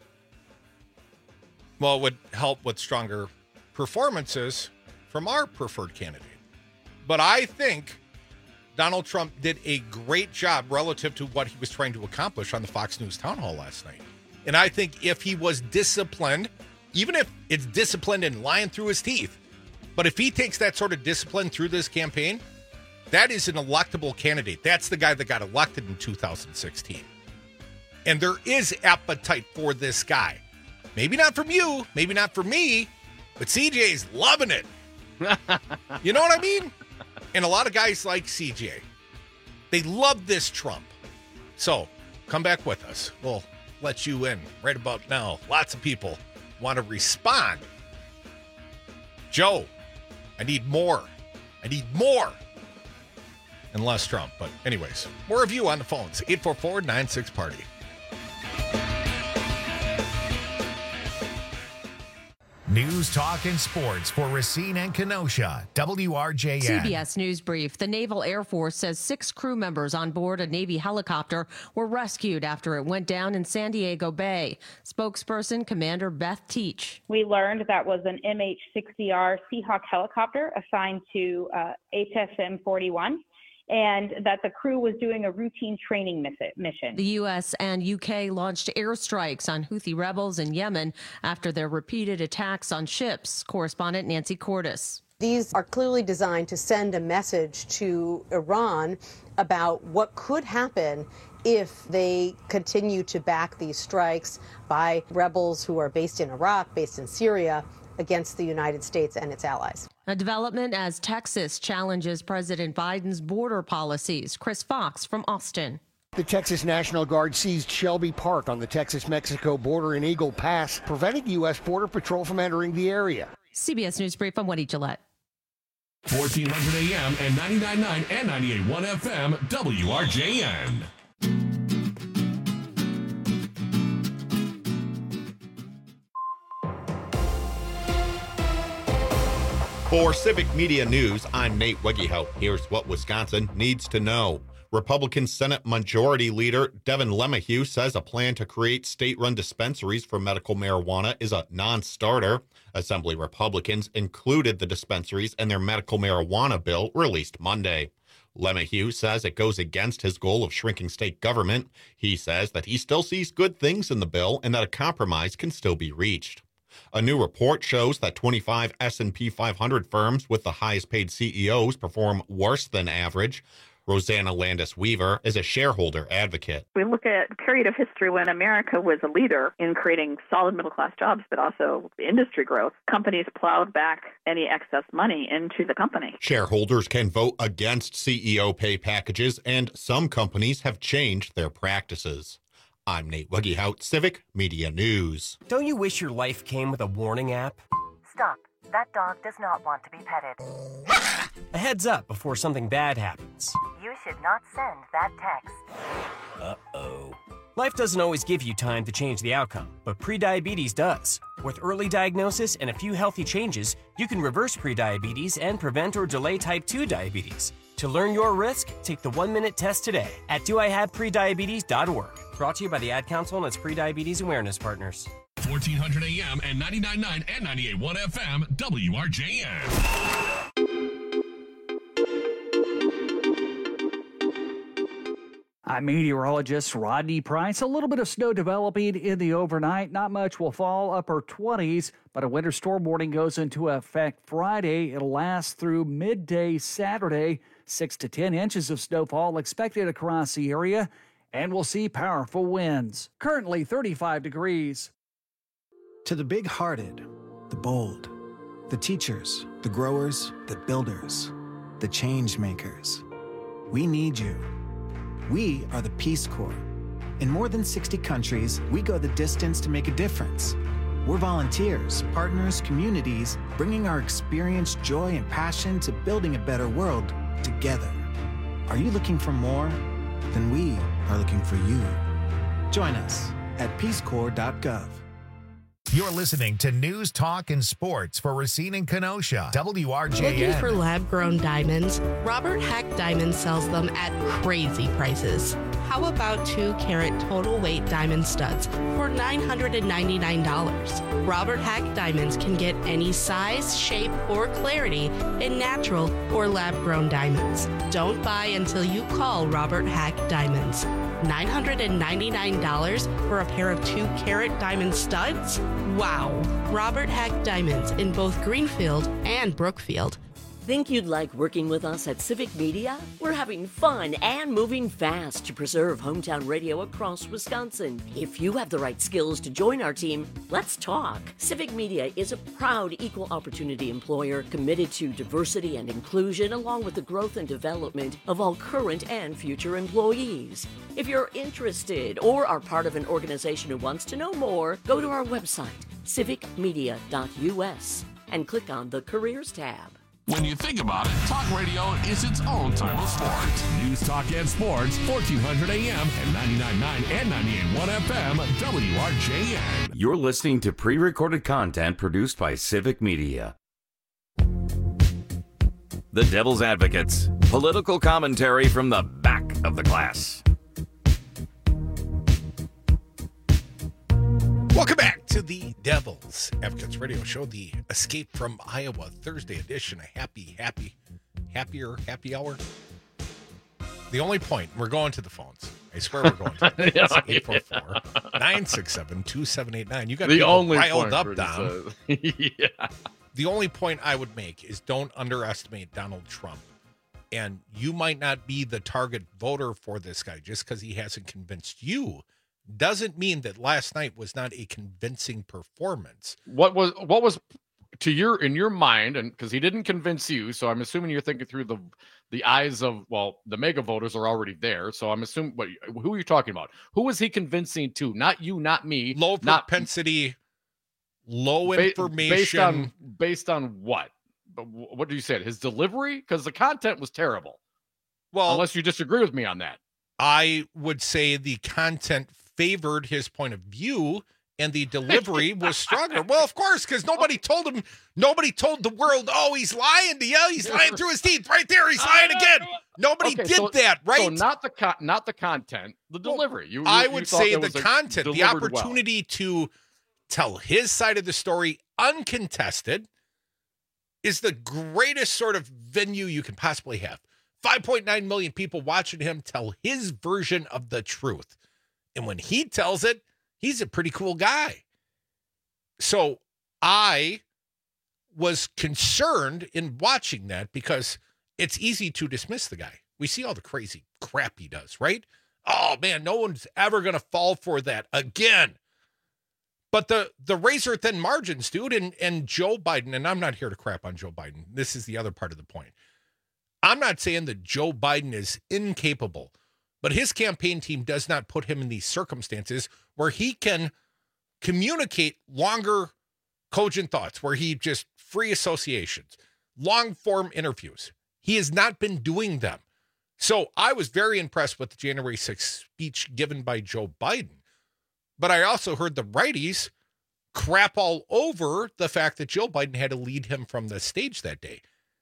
Speaker 18: Well, it would help with stronger performances from our preferred candidate. But I think Donald Trump did a great job relative to what he was trying to accomplish on the Fox News town hall last night. And I think if he was disciplined, even if it's disciplined and lying through his teeth, but if he takes that sort of discipline through this campaign, that is an electable candidate. That's the guy that got elected in two thousand sixteen. And there is appetite for this guy. Maybe not from you, maybe not for me, but C J's loving it. You know what I mean? And a lot of guys like C J. They love this Trump. So come back with us. We'll let you in right about now. Lots of people want to respond. Joe, I need more. I need more. And less Trump. But anyways, more of you on the phones. eight four four, nine six, party.
Speaker 16: News, talk, and sports for Racine and Kenosha. W R J N.
Speaker 4: C B S News Brief. The Naval Air Force says six crew members on board a Navy helicopter were rescued after it went down in San Diego Bay. Spokesperson Commander Beth Teach.
Speaker 6: We learned that was an M H sixty R Seahawk helicopter assigned to uh, H S M forty-one. And that the crew was doing a routine training mission.
Speaker 4: The U S and U K launched airstrikes on Houthi rebels in Yemen after their repeated attacks on ships. Correspondent Nancy Cordes.
Speaker 22: These are clearly designed to send a message to Iran about what could happen if they continue to back these strikes by rebels who are based in Iraq, based in Syria, against the United States and its allies.
Speaker 4: A development as Texas challenges President Biden's border policies. Chris Fox from Austin.
Speaker 8: The Texas National Guard seized Shelby Park on the Texas-Mexico border in Eagle Pass, preventing U S Border Patrol from entering the area.
Speaker 4: C B S News Brief, I'm Wendy Gillette.
Speaker 2: fourteen hundred A M and ninety-nine point nine and ninety-eight point one F M, W R J N.
Speaker 11: For Civic Media News, I'm Nate Wegehout. Here's what Wisconsin needs to know. Republican Senate Majority Leader Devin LeMahieu says a plan to create state-run dispensaries for medical marijuana is a non-starter. Assembly Republicans included the dispensaries in their medical marijuana bill released Monday. LeMahieu says it goes against his goal of shrinking state government. He says that he still sees good things in the bill and that a compromise can still be reached. A new report shows that twenty-five S and P five hundred firms with the highest paid C E Os perform worse than average. Rosanna Landis Weaver is a shareholder advocate.
Speaker 23: We look at a period of history when America was a leader in creating solid middle-class jobs, but also industry growth. Companies plowed back any excess money into the company.
Speaker 11: Shareholders can vote against C E O pay packages, and some companies have changed their practices. I'm Nate Wegehout, Civic Media News.
Speaker 24: Don't you wish your life came with a warning app?
Speaker 25: Stop. That dog does not want to be petted.
Speaker 24: A heads up before something bad happens.
Speaker 25: You should not send that text.
Speaker 24: Uh-oh. Life doesn't always give you time to change the outcome, but prediabetes does. With early diagnosis and a few healthy changes, you can reverse prediabetes and prevent or delay type two diabetes. To learn your risk, take the one-minute test today at do I have prediabetes dot org. Brought to you by the Ad Council and its prediabetes awareness partners.
Speaker 2: fourteen hundred A M and ninety-nine point nine and ninety-eight point one F M, W R J N.
Speaker 15: I'm meteorologist Rodney Price. A little bit of snow developing in the overnight. Not much will fall, upper twenties, but a winter storm warning goes into effect Friday. It'll last through midday Saturday. Six to ten inches of snowfall expected across the area, and we'll see powerful winds. Currently thirty-five degrees.
Speaker 26: To the big-hearted, the bold, the teachers, the growers, the builders, the change makers, we need you. We are the Peace Corps. In more than sixty countries, we go the distance to make a difference. We're volunteers, partners, communities, bringing our experience, joy, and passion to building a better world together. Are you looking for more? Then we are looking for you. Join us at peace corps dot gov.
Speaker 16: You're listening to News, Talk, and Sports for Racine and Kenosha. W R J N.
Speaker 27: Looking for lab-grown diamonds? Robert Hack Diamonds sells them at crazy prices. How about two carat total weight diamond studs for nine hundred ninety-nine dollars? Robert Hack Diamonds can get any size, shape, or clarity in natural or lab-grown diamonds. Don't buy until you call Robert Hack Diamonds. nine hundred ninety-nine dollars for a pair of two carat diamond studs? Wow! Robert Hack Diamonds in both Greenfield and Brookfield.
Speaker 20: Think you'd like working with us at Civic Media? We're having fun and moving fast to preserve hometown radio across Wisconsin. If you have the right skills to join our team, let's talk. Civic Media is a proud equal opportunity employer committed to diversity and inclusion along with the growth and development of all current and future employees. If you're interested or are part of an organization who wants to know more, go to our website, civic media dot U S, and click on the Careers tab.
Speaker 2: When you think about it, talk radio is its own type of sport. News, talk, and sports, fourteen hundred A M and ninety-nine point nine and ninety-eight point one F M, W R J N.
Speaker 17: You're listening to pre-recorded content produced by Civic Media. The Devil's Advocates. Political commentary from the back of the class.
Speaker 18: Welcome back to the Devil's Advocates Radio Show, the Escape from Iowa Thursday edition. A happy, happy, happier, happy hour. The only point, we're going to the phones. I swear we're going to the phones. eight four four, nine six seven, two seven eight nine. You got
Speaker 19: the
Speaker 18: people
Speaker 19: only
Speaker 18: riled
Speaker 19: point
Speaker 18: up, Dom.
Speaker 19: yeah.
Speaker 18: The only point I would make is don't underestimate Donald Trump. And you might not be the target voter for this guy just because he hasn't convinced you. Doesn't mean that last night was not a convincing performance.
Speaker 19: What was what was to your in your mind, and because he didn't convince you, so I'm assuming you're thinking through the the eyes of, well, the mega voters are already there. So I'm assuming, what, who are you talking about? Who was he convincing to? Not you, not me.
Speaker 18: Low
Speaker 19: not,
Speaker 18: propensity, low
Speaker 19: ba-
Speaker 18: information.
Speaker 19: Based on based on what? What did you say? His delivery? Because the content was terrible.
Speaker 18: Well,
Speaker 19: unless you disagree with me on that.
Speaker 18: I would say the content favored his point of view and the delivery was stronger. Well, of course, because nobody told him, nobody told the world, oh, he's lying to you. He's lying through his teeth right there. He's lying again. Nobody
Speaker 19: Okay,
Speaker 18: did
Speaker 19: so-
Speaker 18: that, right?
Speaker 19: So not the con- not the content, the delivery. You, you-
Speaker 18: I
Speaker 19: you
Speaker 18: would
Speaker 19: thought
Speaker 18: say
Speaker 19: there
Speaker 18: the
Speaker 19: was a-
Speaker 18: content, the
Speaker 19: delivered well.
Speaker 18: opportunity to tell his side of the story uncontested is the greatest sort of venue you can possibly have. five point nine million people watching him tell his version of the truth. And when he tells it, he's a pretty cool guy. So I was concerned in watching that because it's easy to dismiss the guy. We see all the crazy crap he does, right? Oh, man, no one's ever going to fall for that again. But the the razor thin margins, dude, and, and Joe Biden, and I'm not here to crap on Joe Biden. This is the other part of the point. I'm not saying that Joe Biden is incapable, but his campaign team does not put him in these circumstances where he can communicate longer, cogent thoughts, where he just free associations, long form interviews. He has not been doing them. So I was very impressed with the January sixth speech given by Joe Biden. But I also heard the righties crap all over the fact that Joe Biden had to lead him from the stage that day.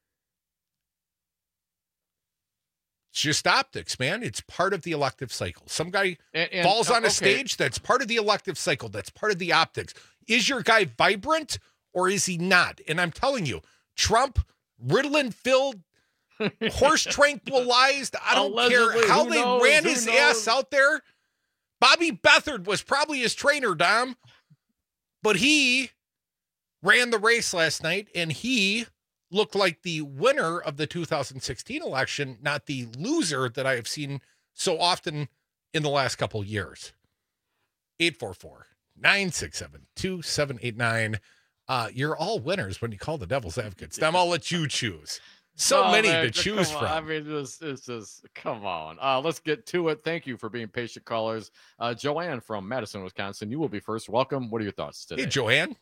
Speaker 18: It's just optics, man. It's part of the elective cycle. Some guy
Speaker 19: And- and-
Speaker 18: falls on a
Speaker 19: okay.
Speaker 18: stage. That's part of the elective cycle. That's part of the optics. Is your guy vibrant or is he not? And I'm telling you, Trump, Ritalin-filled, horse tranquilized, I don't
Speaker 19: Allegedly,
Speaker 18: care how
Speaker 19: who
Speaker 18: they
Speaker 19: knows?
Speaker 18: ran
Speaker 19: Who
Speaker 18: his
Speaker 19: knows?
Speaker 18: ass out there. Bobby Beathard was probably his trainer, Dom. But he ran the race last night, and he looked like the winner of the two thousand sixteen election, not the loser that I have seen so often in the last couple years. eight four four, nine six seven, two seven eight nine. Uh, you're all winners when you call the Devil's Advocates. Dom, I'll let you choose. So
Speaker 19: Oh,
Speaker 18: many
Speaker 19: man,
Speaker 18: to choose
Speaker 19: come
Speaker 18: from.
Speaker 19: on. I mean, this it's just come on. Uh, let's get to it. Thank you for being patient callers. Uh, Joanne from Madison, Wisconsin. You will be first. Welcome. What are your thoughts today?
Speaker 18: Hey, Joanne.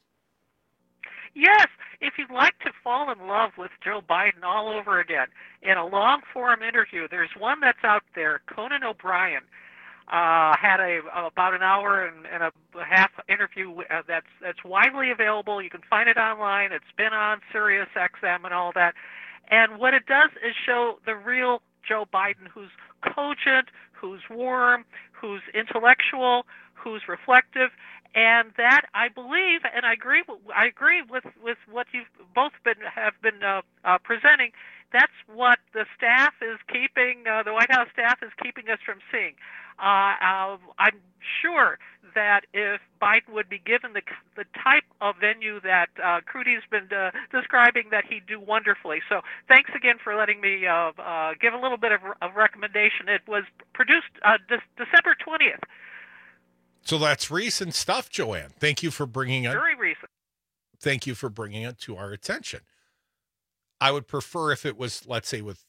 Speaker 1: Yes, if you'd like to fall in love with Joe Biden all over again in a long form interview, there's one that's out there. Conan O'Brien uh, had a about an hour and, and a half interview uh, that's that's widely available. You can find it online. It's been on Sirius X M and all that. And what it does is show the real Joe Biden, who's cogent, who's warm, who's intellectual, who's reflective. And that, I believe, and I agree. I agree with, with what you've both been have been uh, uh, presenting. That's what the staff is keeping. Uh, the White House staff is keeping us from seeing. Uh, uh, I'm sure that if Biden would be given the the type of venue that uh, Crudy's been uh, describing, that he'd do wonderfully. So thanks again for letting me uh, uh, give a little bit of a recommendation. It was produced uh, de- December twentieth.
Speaker 18: So that's recent stuff, Joanne. Thank you for bringing it.
Speaker 1: Very recent.
Speaker 18: Thank you for bringing it to our attention. I would prefer if it was, let's say, with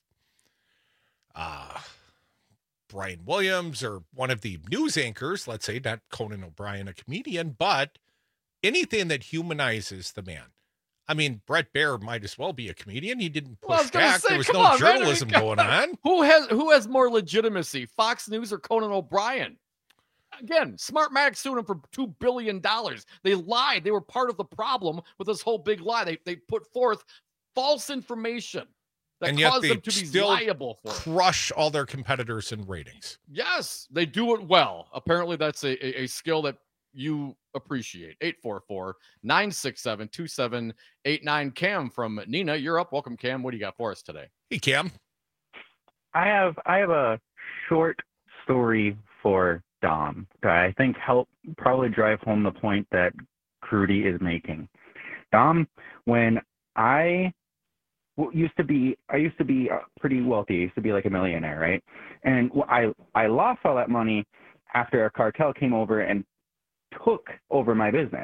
Speaker 18: uh, Brian Williams or one of the news anchors, let's say, not Conan O'Brien, a comedian, but anything that humanizes the man. I mean, Brett Baer might as well be a comedian. He didn't
Speaker 19: Well, I
Speaker 18: push
Speaker 19: was gonna
Speaker 18: back.
Speaker 19: say,
Speaker 18: There was
Speaker 19: come
Speaker 18: no
Speaker 19: on, man.
Speaker 18: journalism
Speaker 19: Come
Speaker 18: going
Speaker 19: on.
Speaker 18: on.
Speaker 19: Who has who has more legitimacy, Fox News or Conan O'Brien? Again, Smartmatic sued him for two billion dollars. They lied. They were part of the problem with this whole big lie. They they put forth false information that
Speaker 18: And yet
Speaker 19: caused
Speaker 18: they
Speaker 19: them to be
Speaker 18: still
Speaker 19: liable for it.
Speaker 18: crush all their competitors in ratings.
Speaker 19: Yes, they do it well. Apparently, that's a, a, a skill that you appreciate. eight four four, nine six seven, two seven eight nine. Cam from Nina, you're up. Welcome, Cam. What do you got for us today?
Speaker 18: Hey, Cam.
Speaker 3: I have I have a short story for Dom that I think help probably drive home the point that Crudy is making. Dom, when I w- used to be, I used to be uh, pretty wealthy. I used to be like a millionaire, right? And w- I I lost all that money after a cartel came over and took over my business.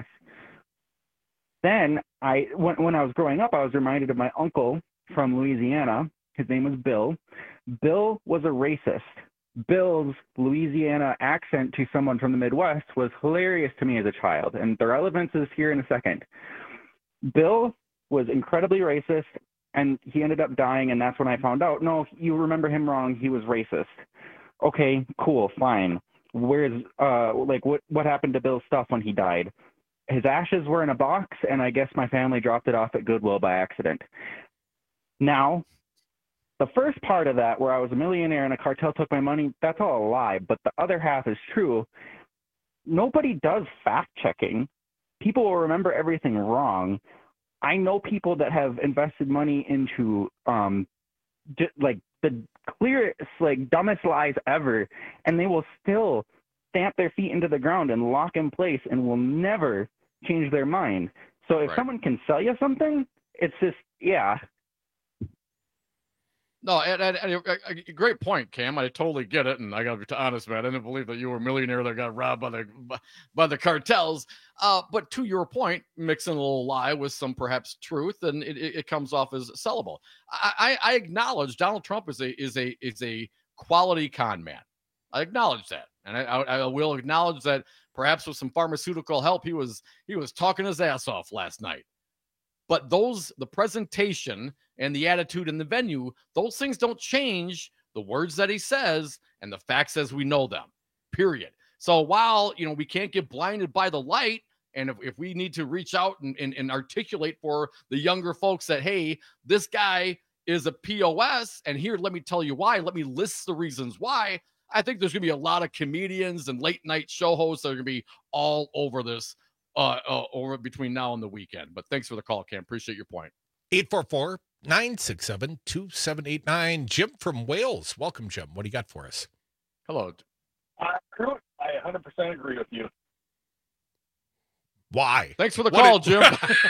Speaker 3: Then I, when when I was growing up, I was reminded of my uncle from Louisiana. His name was Bill. Bill was a racist. Bill's Louisiana accent to someone from the Midwest was hilarious to me as a child, and the relevance is here in a second. Bill was incredibly racist, and he ended up dying, and that's when I found out, no, you remember him wrong, he was racist. Okay, cool, fine. Where's, uh, like, what, what happened to Bill's stuff when he died? His ashes were in a box, and I guess my family dropped it off at Goodwill by accident. Now, the first part of that, where I was a millionaire and a cartel took my money, that's all a lie. But the other half is true. Nobody does fact-checking. People will remember everything wrong. I know people that have invested money into, um, just, like, the clearest, like, dumbest lies ever, and they will still stamp their feet into the ground and lock in place and will never change their mind. So if
Speaker 19: Right.
Speaker 3: someone can sell you something, it's just, yeah.
Speaker 19: No, and, and, and a, a great point, Cam. I totally get it, and I got to be honest, man. I didn't believe that you were a millionaire that got robbed by the by the cartels. Uh, but to your point, mixing a little lie with some perhaps truth, and it, it, it comes off as sellable. I, I, I acknowledge Donald Trump is a is a is a quality con man. I acknowledge that, and I, I, I will acknowledge that perhaps with some pharmaceutical help, he was he was talking his ass off last night. But those, the presentation and the attitude in the venue, those things don't change the words that he says and the facts as we know them, period. So while, you know, we can't get blinded by the light, and if, if we need to reach out and, and, and articulate for the younger folks that, hey, this guy is a P O S, and here, let me tell you why, let me list the reasons why, I think there's going to be a lot of comedians and late night show hosts that are going to be all over this Uh, uh, over between now and the weekend. But thanks for the call, Cam. Appreciate your point.
Speaker 18: eight four four, nine six seven, two seven eight nine. Jim from Wales. Welcome, Jim. What do you got for us?
Speaker 19: Hello.
Speaker 7: Uh, I one hundred percent agree with you.
Speaker 18: Why?
Speaker 19: Thanks for the
Speaker 18: What
Speaker 19: call,
Speaker 18: it-
Speaker 19: Jim.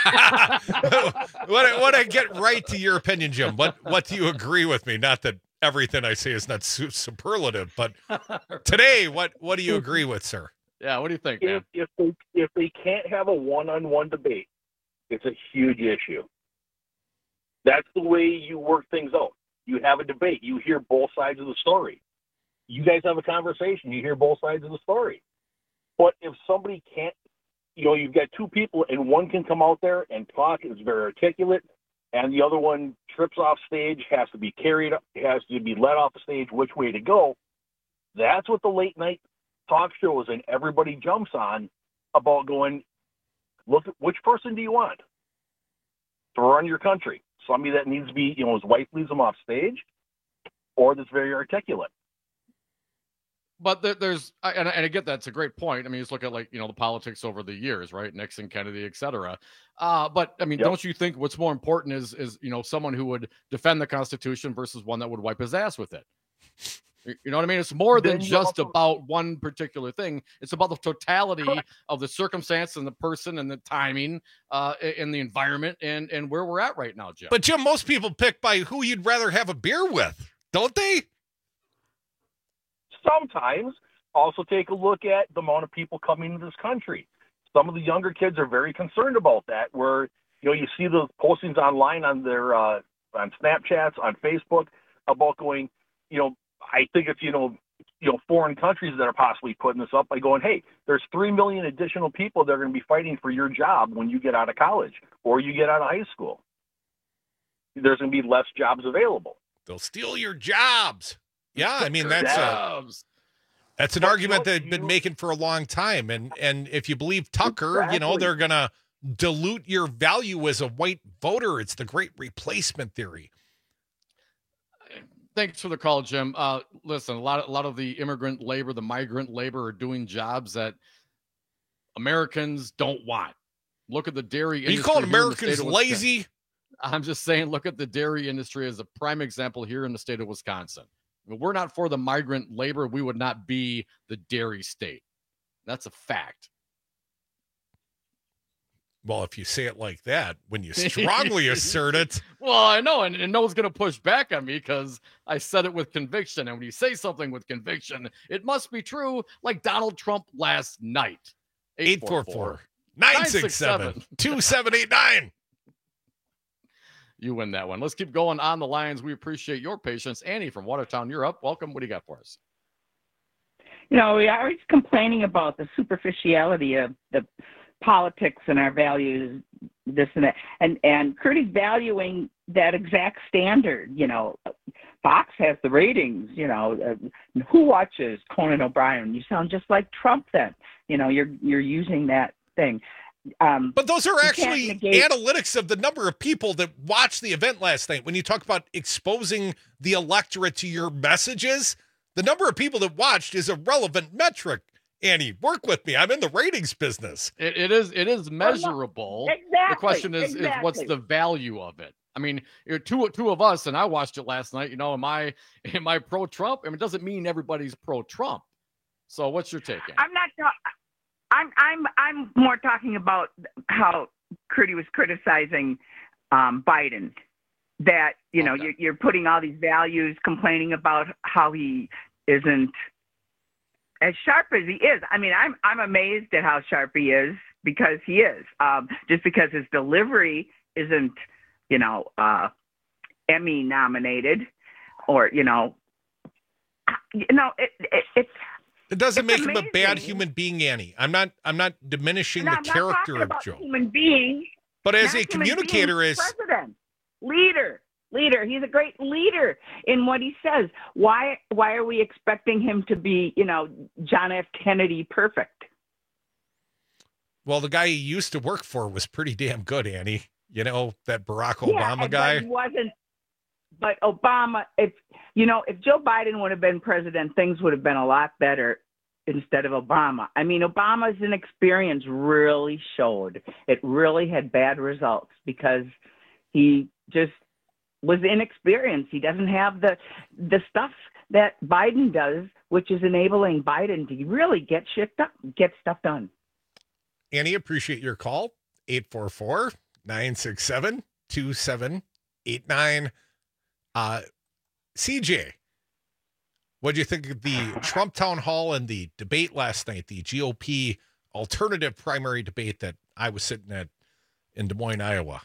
Speaker 18: what, what I get right to your opinion, Jim. What what do you agree with me? Not that everything I say is not su- superlative, but today, what what do you agree with, sir?
Speaker 19: Yeah, what do you think,
Speaker 7: If,
Speaker 19: man?
Speaker 7: if they if they can't have a one-on-one debate, it's a huge issue. That's the way you work things out. You have a debate. You hear both sides of the story. You guys have a conversation. You hear both sides of the story. But if somebody can't, you know, you've got two people, and one can come out there and talk, is very articulate, and the other one trips off stage, has to be carried, has to be let off the stage, which way to go. That's what the late night talk shows and everybody jumps on about going, look, which person do you want to run your country? Somebody that needs to be, you know, his wife leaves him off stage, or that's very articulate.
Speaker 19: But there, there's, and, and I get that's a great point. I mean, just look at, like, you know, the politics over the years, right? Nixon, Kennedy, et cetera. Uh, but I mean,
Speaker 7: Yep.
Speaker 19: don't you think what's more important is, is, you know, someone who would defend the Constitution versus one that would wipe his ass with it? You know what I mean? It's more than
Speaker 7: Then you
Speaker 19: just
Speaker 7: also-
Speaker 19: about one particular thing. It's about the totality of the circumstance and the person and the timing uh, and the environment and, and where we're at right now, Jim.
Speaker 18: But Jim, most people pick by who you'd rather have a beer with, don't they?
Speaker 7: Sometimes also take a look at the amount of people coming into this country. Some of the younger kids are very concerned about that, where, you know, you see the postings online on their uh, on Snapchats, on Facebook, about going, you know, I think it's, you know, you know, foreign countries that are possibly putting this up by going, hey, there's three million additional people that are going to be fighting for your job when you get out of college or you get out of high school. There's going to be less jobs available.
Speaker 18: They'll steal your jobs. Yeah, I mean, that's a, that's an
Speaker 7: But,
Speaker 18: argument
Speaker 7: you know,
Speaker 18: they've been
Speaker 7: you-
Speaker 18: making for a long time. And, and if you believe Tucker, you know,
Speaker 7: Exactly.
Speaker 18: they're going to dilute your value as a white voter. It's the great replacement theory.
Speaker 19: Thanks for the call, Jim. Uh, listen, a lot of, a lot of the immigrant labor, the migrant labor are doing jobs that Americans don't want. Look at the dairy
Speaker 18: Are you
Speaker 19: industry.
Speaker 18: calling
Speaker 19: here in the
Speaker 18: Americans
Speaker 19: state of Wisconsin.
Speaker 18: lazy?
Speaker 19: I'm just saying, look at the dairy industry as a prime example here in the state of Wisconsin. If we're not for the migrant labor, we would not be the dairy state. That's a fact.
Speaker 18: Well, if you say it like that, when you strongly assert it.
Speaker 19: Well, I know, and, and no one's going to push back on me because I said it with conviction. And when you say something with conviction, it must be true, like Donald Trump last night.
Speaker 18: eight four four, nine six seven, two seven eight nine.
Speaker 19: You win that one. Let's keep going on the lines. We appreciate your patience. Annie from Watertown, you're up. Welcome. What do you got for us?
Speaker 5: You know, we are always complaining about the superficiality of the politics and our values, this and that, and and Curdy's valuing that exact standard. You know, Fox has the ratings. You know, uh, who watches Conan O'Brien? You sound just like Trump. Then, you know, you're you're using that thing. Um,
Speaker 18: But those are
Speaker 5: you
Speaker 18: actually
Speaker 5: can't negate-
Speaker 18: analytics of the number of people that watched the event last night. When you talk about exposing the electorate to your messages, the number of people that watched is a relevant metric. Annie, work with me. I'm in the ratings business.
Speaker 19: It, it is it is measurable.
Speaker 5: Exactly,
Speaker 19: The question is, is what's
Speaker 5: exactly.
Speaker 19: the value of it? I mean, you're two two of us, and I watched it last night. You know, am I am I pro Trump? I mean, it doesn't mean everybody's pro Trump. So, what's your take? Annie?
Speaker 5: I'm not. ta- I'm I'm I'm more talking about how Curdy was criticizing um, Biden. That you know you're, you're putting all these values, complaining about how he isn't as sharp as he is. I mean, I'm I'm amazed at how sharp he is because he is. Um, just because his delivery isn't, you know, uh, Emmy nominated, or you know, you know, it, it, it's.
Speaker 18: It doesn't
Speaker 5: It's
Speaker 18: make him a bad
Speaker 5: amazing.
Speaker 18: human being, Annie. I'm not I'm not diminishing
Speaker 5: No,
Speaker 18: the
Speaker 5: I'm not
Speaker 18: character
Speaker 5: talking
Speaker 18: of
Speaker 5: about
Speaker 18: Joe.
Speaker 5: human being.
Speaker 18: But as
Speaker 5: Not
Speaker 18: a
Speaker 5: human being,
Speaker 18: communicator, is
Speaker 5: president, leader, leader. He's a great leader in what he says. Why why are we expecting him to be, you know, John F. Kennedy perfect?
Speaker 18: well, the guy he used to work for was pretty damn good, Annie. You know, that Barack
Speaker 5: Yeah,
Speaker 18: Obama
Speaker 5: and-
Speaker 18: guy.
Speaker 5: But he wasn't. But Obama, if you know, if Joe Biden would have been president, things would have been a lot better instead of Obama. I mean, Obama's inexperience really showed. It really had bad results because he just was inexperienced. He doesn't have the the stuff that Biden does, which is enabling Biden to really get shit done, get stuff done.
Speaker 18: Annie, appreciate your call. eight four four, nine six seven, two seven eight nine. Uh, C J, what do you think of the Trump town hall and the debate last night, the G O P alternative primary debate that I was sitting at in Des Moines, Iowa?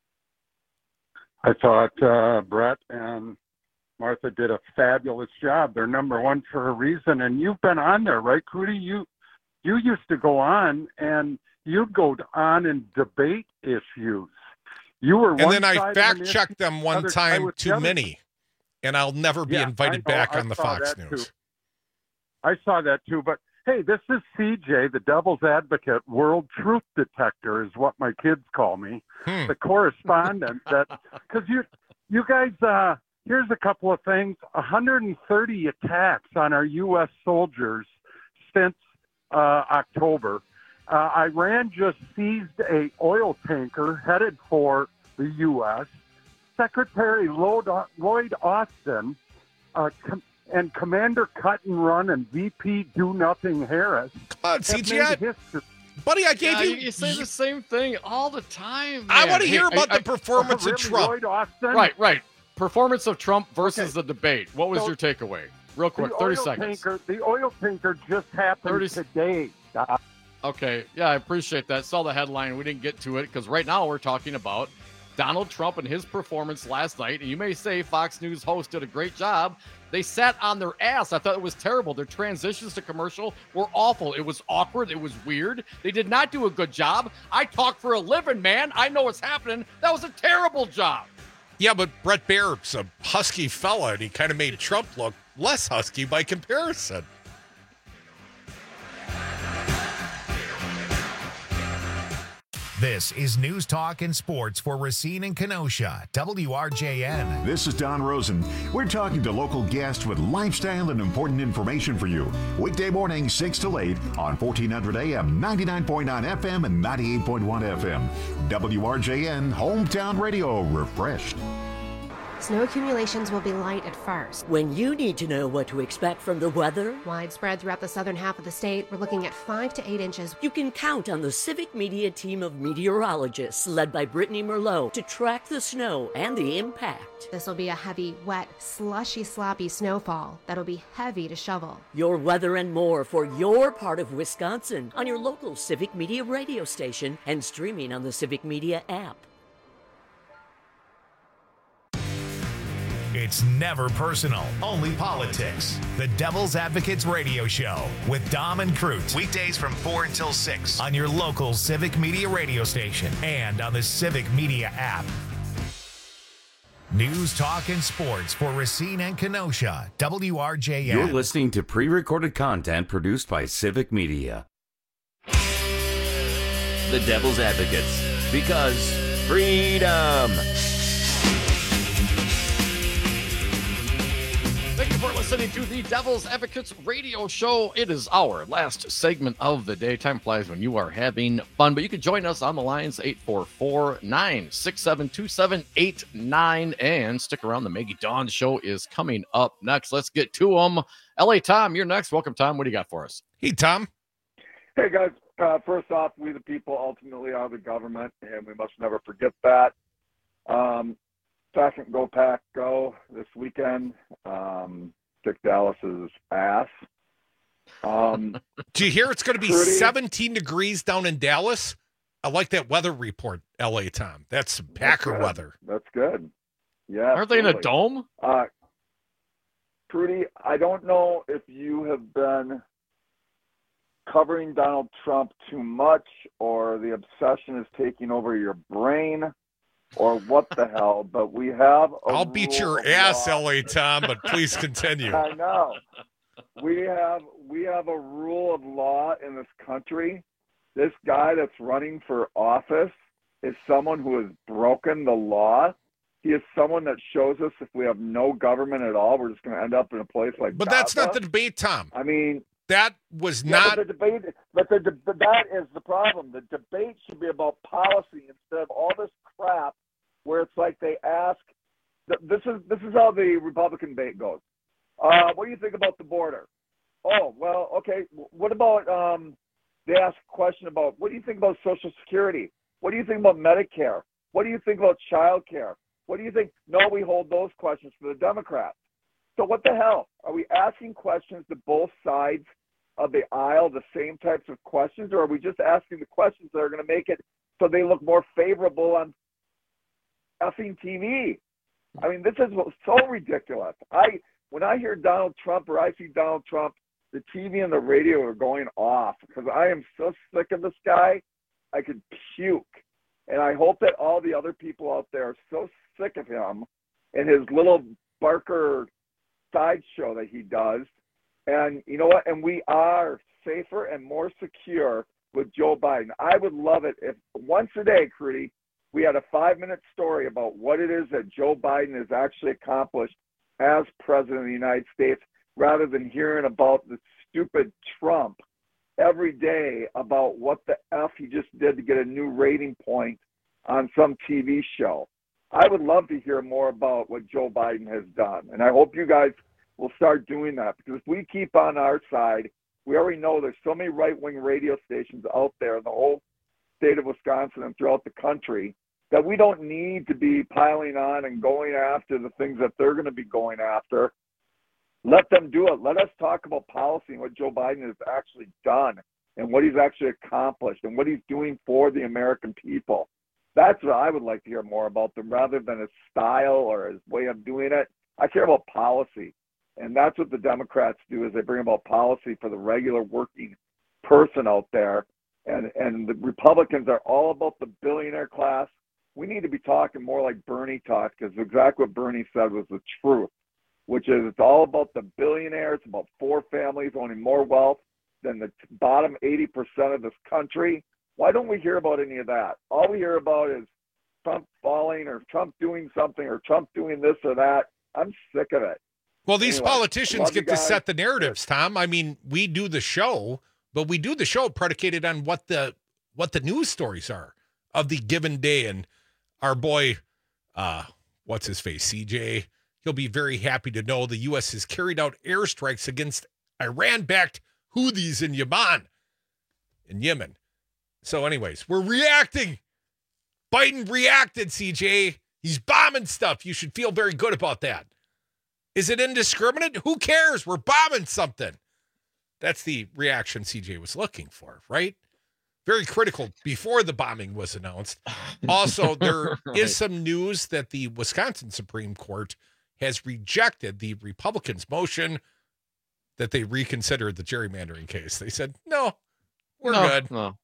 Speaker 9: I thought uh, Brett and Martha did a fabulous job. They're number one for a reason. And you've been on there, right, Crudy? You you used to go on and you'd go on and debate issues. You were
Speaker 18: And
Speaker 9: one
Speaker 18: then I
Speaker 9: side of
Speaker 18: fact
Speaker 9: an
Speaker 18: checked
Speaker 9: issue,
Speaker 18: them one
Speaker 9: other side
Speaker 18: time
Speaker 9: was the
Speaker 18: too
Speaker 9: other.
Speaker 18: many, and I'll never be
Speaker 9: Yeah,
Speaker 18: invited
Speaker 9: I know.
Speaker 18: back
Speaker 9: I
Speaker 18: on the
Speaker 9: saw
Speaker 18: Fox
Speaker 9: that,
Speaker 18: News.
Speaker 9: too. I saw that too. But hey, this is C J, the devil's advocate, world truth detector is what my kids call me.
Speaker 18: Hmm.
Speaker 9: The correspondent that, because you, you guys, uh, here's a couple of things. one hundred thirty attacks on our U S soldiers since uh, October. Uh, Iran just seized a oil tanker headed for the U S. Secretary Lloyd Lloyd Austin uh, com- and Commander Cut and Run and V P Do Nothing Harris.
Speaker 18: Come on,
Speaker 9: have
Speaker 18: C J,
Speaker 9: made
Speaker 18: I-
Speaker 9: history.
Speaker 18: Buddy, I gave
Speaker 19: Yeah,
Speaker 18: you.
Speaker 19: you, you say the same thing all the time.
Speaker 18: I
Speaker 19: man.
Speaker 18: want to
Speaker 19: Hey,
Speaker 18: hear about
Speaker 19: I-
Speaker 18: the performance
Speaker 9: Really,
Speaker 18: of Trump.
Speaker 9: Lloyd Austin?
Speaker 19: Right, right. Performance of Trump versus
Speaker 9: Okay.
Speaker 19: the debate. What was
Speaker 9: So-
Speaker 19: your takeaway? Real quick,
Speaker 9: The
Speaker 19: thirty
Speaker 9: oil
Speaker 19: seconds.
Speaker 9: Tanker, the oil tanker just happened
Speaker 19: thirty
Speaker 9: today.
Speaker 19: Okay, yeah, I appreciate that. Saw the headline. We didn't get to it because right now we're talking about Donald Trump and his performance last night. And you may say Fox News host did a great job. They sat on their ass. I thought it was terrible. Their transitions to commercial were awful. It was awkward. It was weird. They did not do a good job. I talk for a living, man. I know what's happening. That was a terrible job.
Speaker 18: Yeah, but Brett Baer's a husky fella, and he kind of made Trump look less husky by comparison.
Speaker 16: This is News Talk and Sports for Racine and Kenosha, W R J N.
Speaker 6: This is Don Rosen. We're talking to local guests with lifestyle and important information for you. Weekday morning, six to eight on fourteen hundred A M, ninety-nine point nine F M, and ninety-eight point one F M. W R J N, Hometown Radio, refreshed.
Speaker 10: Snow accumulations will be light at first.
Speaker 20: When you need to know what to expect from the weather,
Speaker 10: widespread throughout the southern half of the state, we're looking at five to eight inches.
Speaker 20: You can count on the Civic Media team of meteorologists led by Brittany Merlot to track the snow and the impact.
Speaker 10: This will be a heavy, wet, slushy, sloppy snowfall that'll be heavy to shovel.
Speaker 20: Your weather and more for your part of Wisconsin on your local Civic Media radio station and streaming on the Civic Media app.
Speaker 16: It's never personal, only politics. The Devil's Advocates Radio Show with Dom and Crute. Weekdays from four until six on your local Civic Media radio station and on the Civic Media app. News, talk, and sports for Racine and Kenosha, W R J N.
Speaker 17: You're listening to pre-recorded content produced by Civic Media. The Devil's Advocates, because freedom.
Speaker 19: Thank you for listening to the Devil's Advocates Radio Show. It is our last segment of the day. Time flies when you are having fun, but you can join us on the lines eight four four, nine six seven, two seven eight nine and stick around. The Maggie Dawn Show is coming up next. Let's get to them. L A Tom, you're next. Welcome, Tom. What do you got for us?
Speaker 18: Hey, Tom.
Speaker 12: Hey, guys. Uh, first off, we the people ultimately are the government, and we must never forget that. Um, Second, go Pack, go this weekend. Um, kick Dallas's ass. Um,
Speaker 18: Do you hear it's going to be
Speaker 12: pretty,
Speaker 18: seventeen degrees down in Dallas? I like that weather report, L A Tom. That's Packer
Speaker 12: that's
Speaker 18: weather.
Speaker 12: That's good. Yeah.
Speaker 19: Aren't they in a dome?
Speaker 12: Uh, Trudy, I don't know if you have been covering Donald Trump too much or the obsession is taking over your brain. Or what the hell, but we have a
Speaker 18: I'll beat your ass, L A Tom, but please continue.
Speaker 12: I know. We have we have a rule of law in this country. This guy that's running for office is someone who has broken the law. He is someone that shows us if we have no government at all, we're just going to end up in a place like
Speaker 18: But
Speaker 12: Gaza.
Speaker 18: that's not the debate, Tom.
Speaker 12: I mean,
Speaker 18: that was
Speaker 12: yeah,
Speaker 18: not
Speaker 12: but the debate. But the, the that is the problem. The debate should be about policy instead of all this crap, where it's like they ask. This is this is how the Republican debate goes. Uh, what do you think about the border? Oh, well, okay. What about um? They ask a question about what do you think about Social Security? What do you think about Medicare? What do you think about child care? What do you think? No, we hold those questions for the Democrats. So what the hell? Are we asking questions to both sides of the aisle, the same types of questions, or are we just asking the questions that are going to make it so they look more favorable on effing T V? I mean, this is so ridiculous. I when I hear Donald Trump or I see Donald Trump, the T V and the radio are going off because I am so sick of this guy. I could puke. And I hope that all the other people out there are so sick of him and his little Barker sideshow that he does. And you know what? And we are safer and more secure with Joe Biden. I would love it if once a day, Crudy, we had a five-minute story about what it is that Joe Biden has actually accomplished as president of the United States, rather than hearing about the stupid Trump every day about what the F he just did to get a new rating point on some T V show. I would love to hear more about what Joe Biden has done. And I hope you guys will start doing that, because if we keep on our side, we already know there's so many right-wing radio stations out there in the whole state of Wisconsin and throughout the country that we don't need to be piling on and going after the things that they're going to be going after. Let them do it. Let us talk about policy and what Joe Biden has actually done and what he's actually accomplished and what he's doing for the American people. That's what I would like to hear more about them rather than his style or his way of doing it. I care about policy. And that's what the Democrats do, is they bring about policy for the regular working person out there. And, and the Republicans are all about the billionaire class. We need to be talking more like Bernie talked, because exactly what Bernie said was the truth, which is it's all about the billionaires, about four families owning more wealth than the bottom eighty percent of this country. Why don't we hear about any of that? All we hear about is Trump falling or Trump doing something or Trump doing this or that. I'm sick of it.
Speaker 18: Well, these
Speaker 12: Anyway,
Speaker 18: politicians
Speaker 12: love you
Speaker 18: get to
Speaker 12: guys.
Speaker 18: set the narratives, Tom. I mean, we do the show, but we do the show predicated on what the what the news stories are of the given day. And our boy, uh, what's his face, C J, he'll be very happy to know the U S has carried out airstrikes against Iran-backed Houthis in Yemen. In Yemen. So, anyways, we're reacting. Biden reacted, C J. He's bombing stuff. You should feel very good about that. Is it indiscriminate? Who cares? We're bombing something. That's the reaction C J was looking for, right? Very critical before the bombing was announced. Also, there
Speaker 19: Right.
Speaker 18: is some news that the Wisconsin Supreme Court has rejected the Republicans' motion that they reconsider the gerrymandering case. They said, no, we're
Speaker 19: No,
Speaker 18: good.
Speaker 19: No.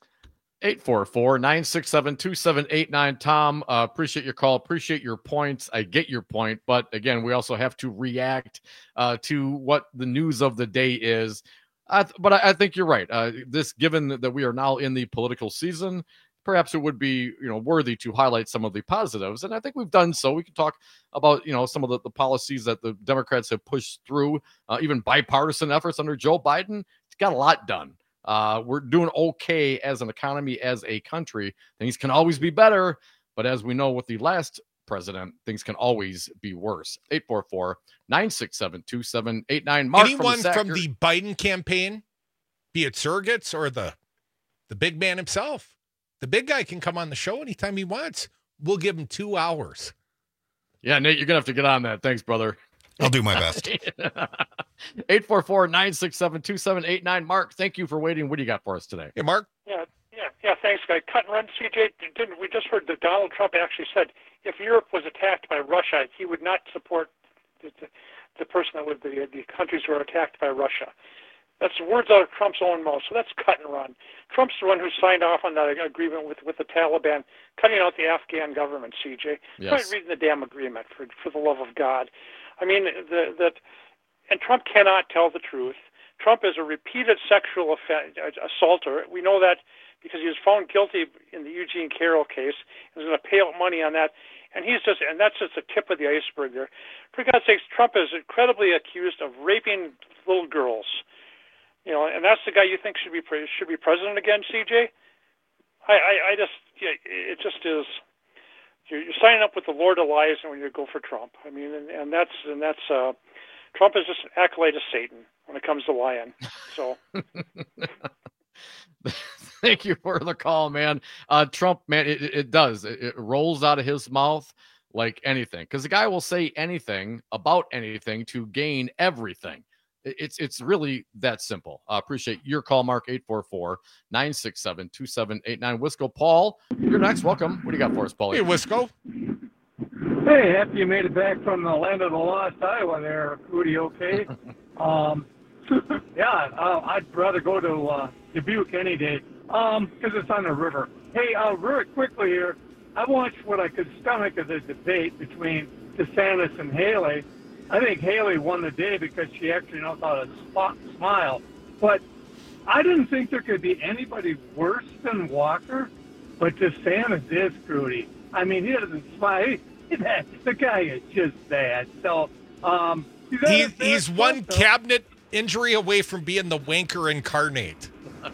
Speaker 19: eight four four, nine six seven, two seven eight nine. Tom, uh, appreciate your call. Appreciate your points. I get your point. But again, we also have to react uh, to what the news of the day is. I th- but I, I think you're right. Uh, this, given that we are now in the political season, perhaps it would be, you know, worthy to highlight some of the positives. And I think we've done so. We can talk about, you know, some of the, the policies that the Democrats have pushed through, uh, even bipartisan efforts under Joe Biden. It's got a lot done. Uh, we're doing okay as an economy, as a country. Things can always be better, but as we know with the last president, things can always be worse. eight four four, nine six seven, two seven eight nine. Mark
Speaker 18: Anyone
Speaker 19: from,
Speaker 18: from
Speaker 19: the,
Speaker 18: the Biden campaign, be it surrogates or the the big man himself, the big guy can come on the show anytime he wants. We'll give him two hours.
Speaker 19: Yeah, Nate, you're going to have to get on that. Thanks, brother.
Speaker 11: I'll do my best.
Speaker 19: eight four four, nine six seven, two seven eight nine. Mark, thank you for waiting. What do you got for us today?
Speaker 18: Hey, Mark.
Speaker 4: Yeah, yeah, yeah. Thanks, guy. Cut and run, C J. Didn't we just heard that Donald Trump actually said if Europe was attacked by Russia, he would not support the, the, the person that would the the countries who are attacked by Russia. That's words out of Trump's own mouth. So that's cut and run. Trump's the one who signed off on that agreement with, with the Taliban, cutting out the Afghan government. C J.
Speaker 19: Yes.
Speaker 4: Try reading the damn agreement for for the love of God. I mean the that. And Trump cannot tell the truth. Trump is a repeated sexual off- assaulter. We know that because he was found guilty in the Eugene Carroll case. He was going to pay out money on that. And he's just, and that's just the tip of the iceberg there. For God's sakes, Trump is incredibly accused of raping little girls. You know, and that's the guy you think should be pre- should be president again, C J? I, I, I just, yeah, it just is. You're, you're signing up with the Lord of Lies when you go for Trump. I mean, and, and that's, and that's, uh, Trump is just an acolyte of Satan when it comes to lying. So,
Speaker 19: thank you for the call, man. Uh, Trump, man, it, it does. It, it rolls out of his mouth like anything, because the guy will say anything about anything to gain everything. It, it's it's really that simple. I uh, appreciate your call, Mark. eight four four, nine six seven, two seven eight nine. Wisco Paul, you're next. Welcome. What do you got for us, Paul?
Speaker 18: Hey, Wisco.
Speaker 8: Hey, happy you made it back from the land of the lost, Iowa there, Rudy, okay? um, yeah, uh, I'd rather go to uh, Dubuque any day um, because it's on the river. Hey, uh, really quickly here, I watched what I could stomach of the debate between DeSantis and Haley. I think Haley won the day because she actually knows how to spot smile. But I didn't think there could be anybody worse than Walker, but DeSantis is, Rudy. I mean, he doesn't smile. He, That, the guy is just bad. So, um,
Speaker 18: he, he's one cabinet injury away from being the wanker incarnate.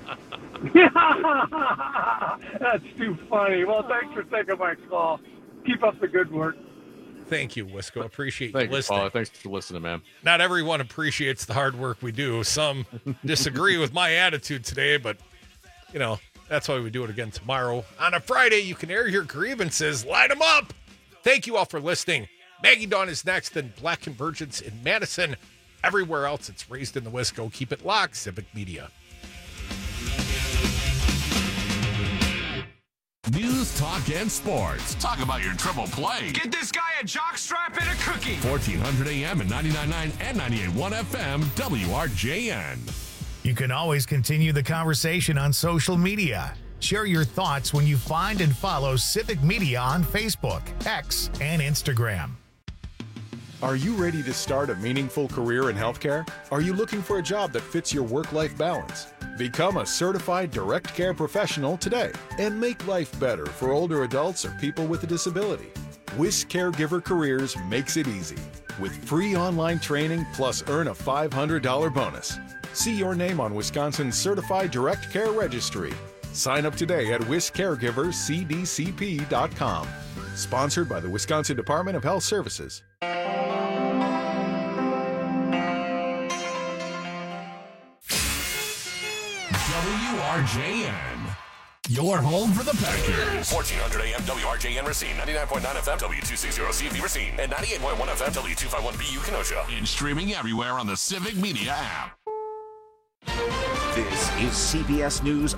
Speaker 8: That's too funny. Well, thanks for taking my call. Keep up the good work.
Speaker 18: Thank you, Wisco. Appreciate
Speaker 19: Thank
Speaker 18: you listening.
Speaker 19: Paul. Thanks for listening, man.
Speaker 18: Not everyone appreciates the hard work we do. Some disagree with my attitude today, but, you know, that's why we do it again tomorrow. On a Friday, you can air your grievances. Light them up. Thank you all for listening. Maggie Dawn is next, and Black Convergence in Madison. Everywhere else, it's Raised in the Wisco. Keep it locked, Civic Media.
Speaker 2: News, talk and sports. Talk about your triple play.
Speaker 13: Get this guy a jockstrap and a cookie.
Speaker 2: fourteen hundred A M and ninety-nine point nine and ninety-eight point one F M, W R J N.
Speaker 16: You can always continue the conversation on social media. Share your thoughts when you find and follow Civic Media on Facebook, X, and Instagram.
Speaker 14: Are you ready to start a meaningful career in healthcare? Are you looking for a job that fits your work-life balance? Become a certified direct care professional today and make life better for older adults or people with a disability. WIS Caregiver Careers makes it easy with free online training plus earn a five hundred dollars bonus. See your name on Wisconsin's Certified Direct Care Registry. Sign up today at wis caregivers c d c p dot com. Sponsored by the Wisconsin Department of Health Services.
Speaker 2: W R J N, your home for the Packers.
Speaker 21: fourteen hundred A M W R J N Racine, ninety-nine point nine F M W two sixty C V Racine, and ninety-eight point one F M W two fifty-one B U Kenosha.
Speaker 2: And streaming everywhere on the Civic Media app.
Speaker 22: This is C B S News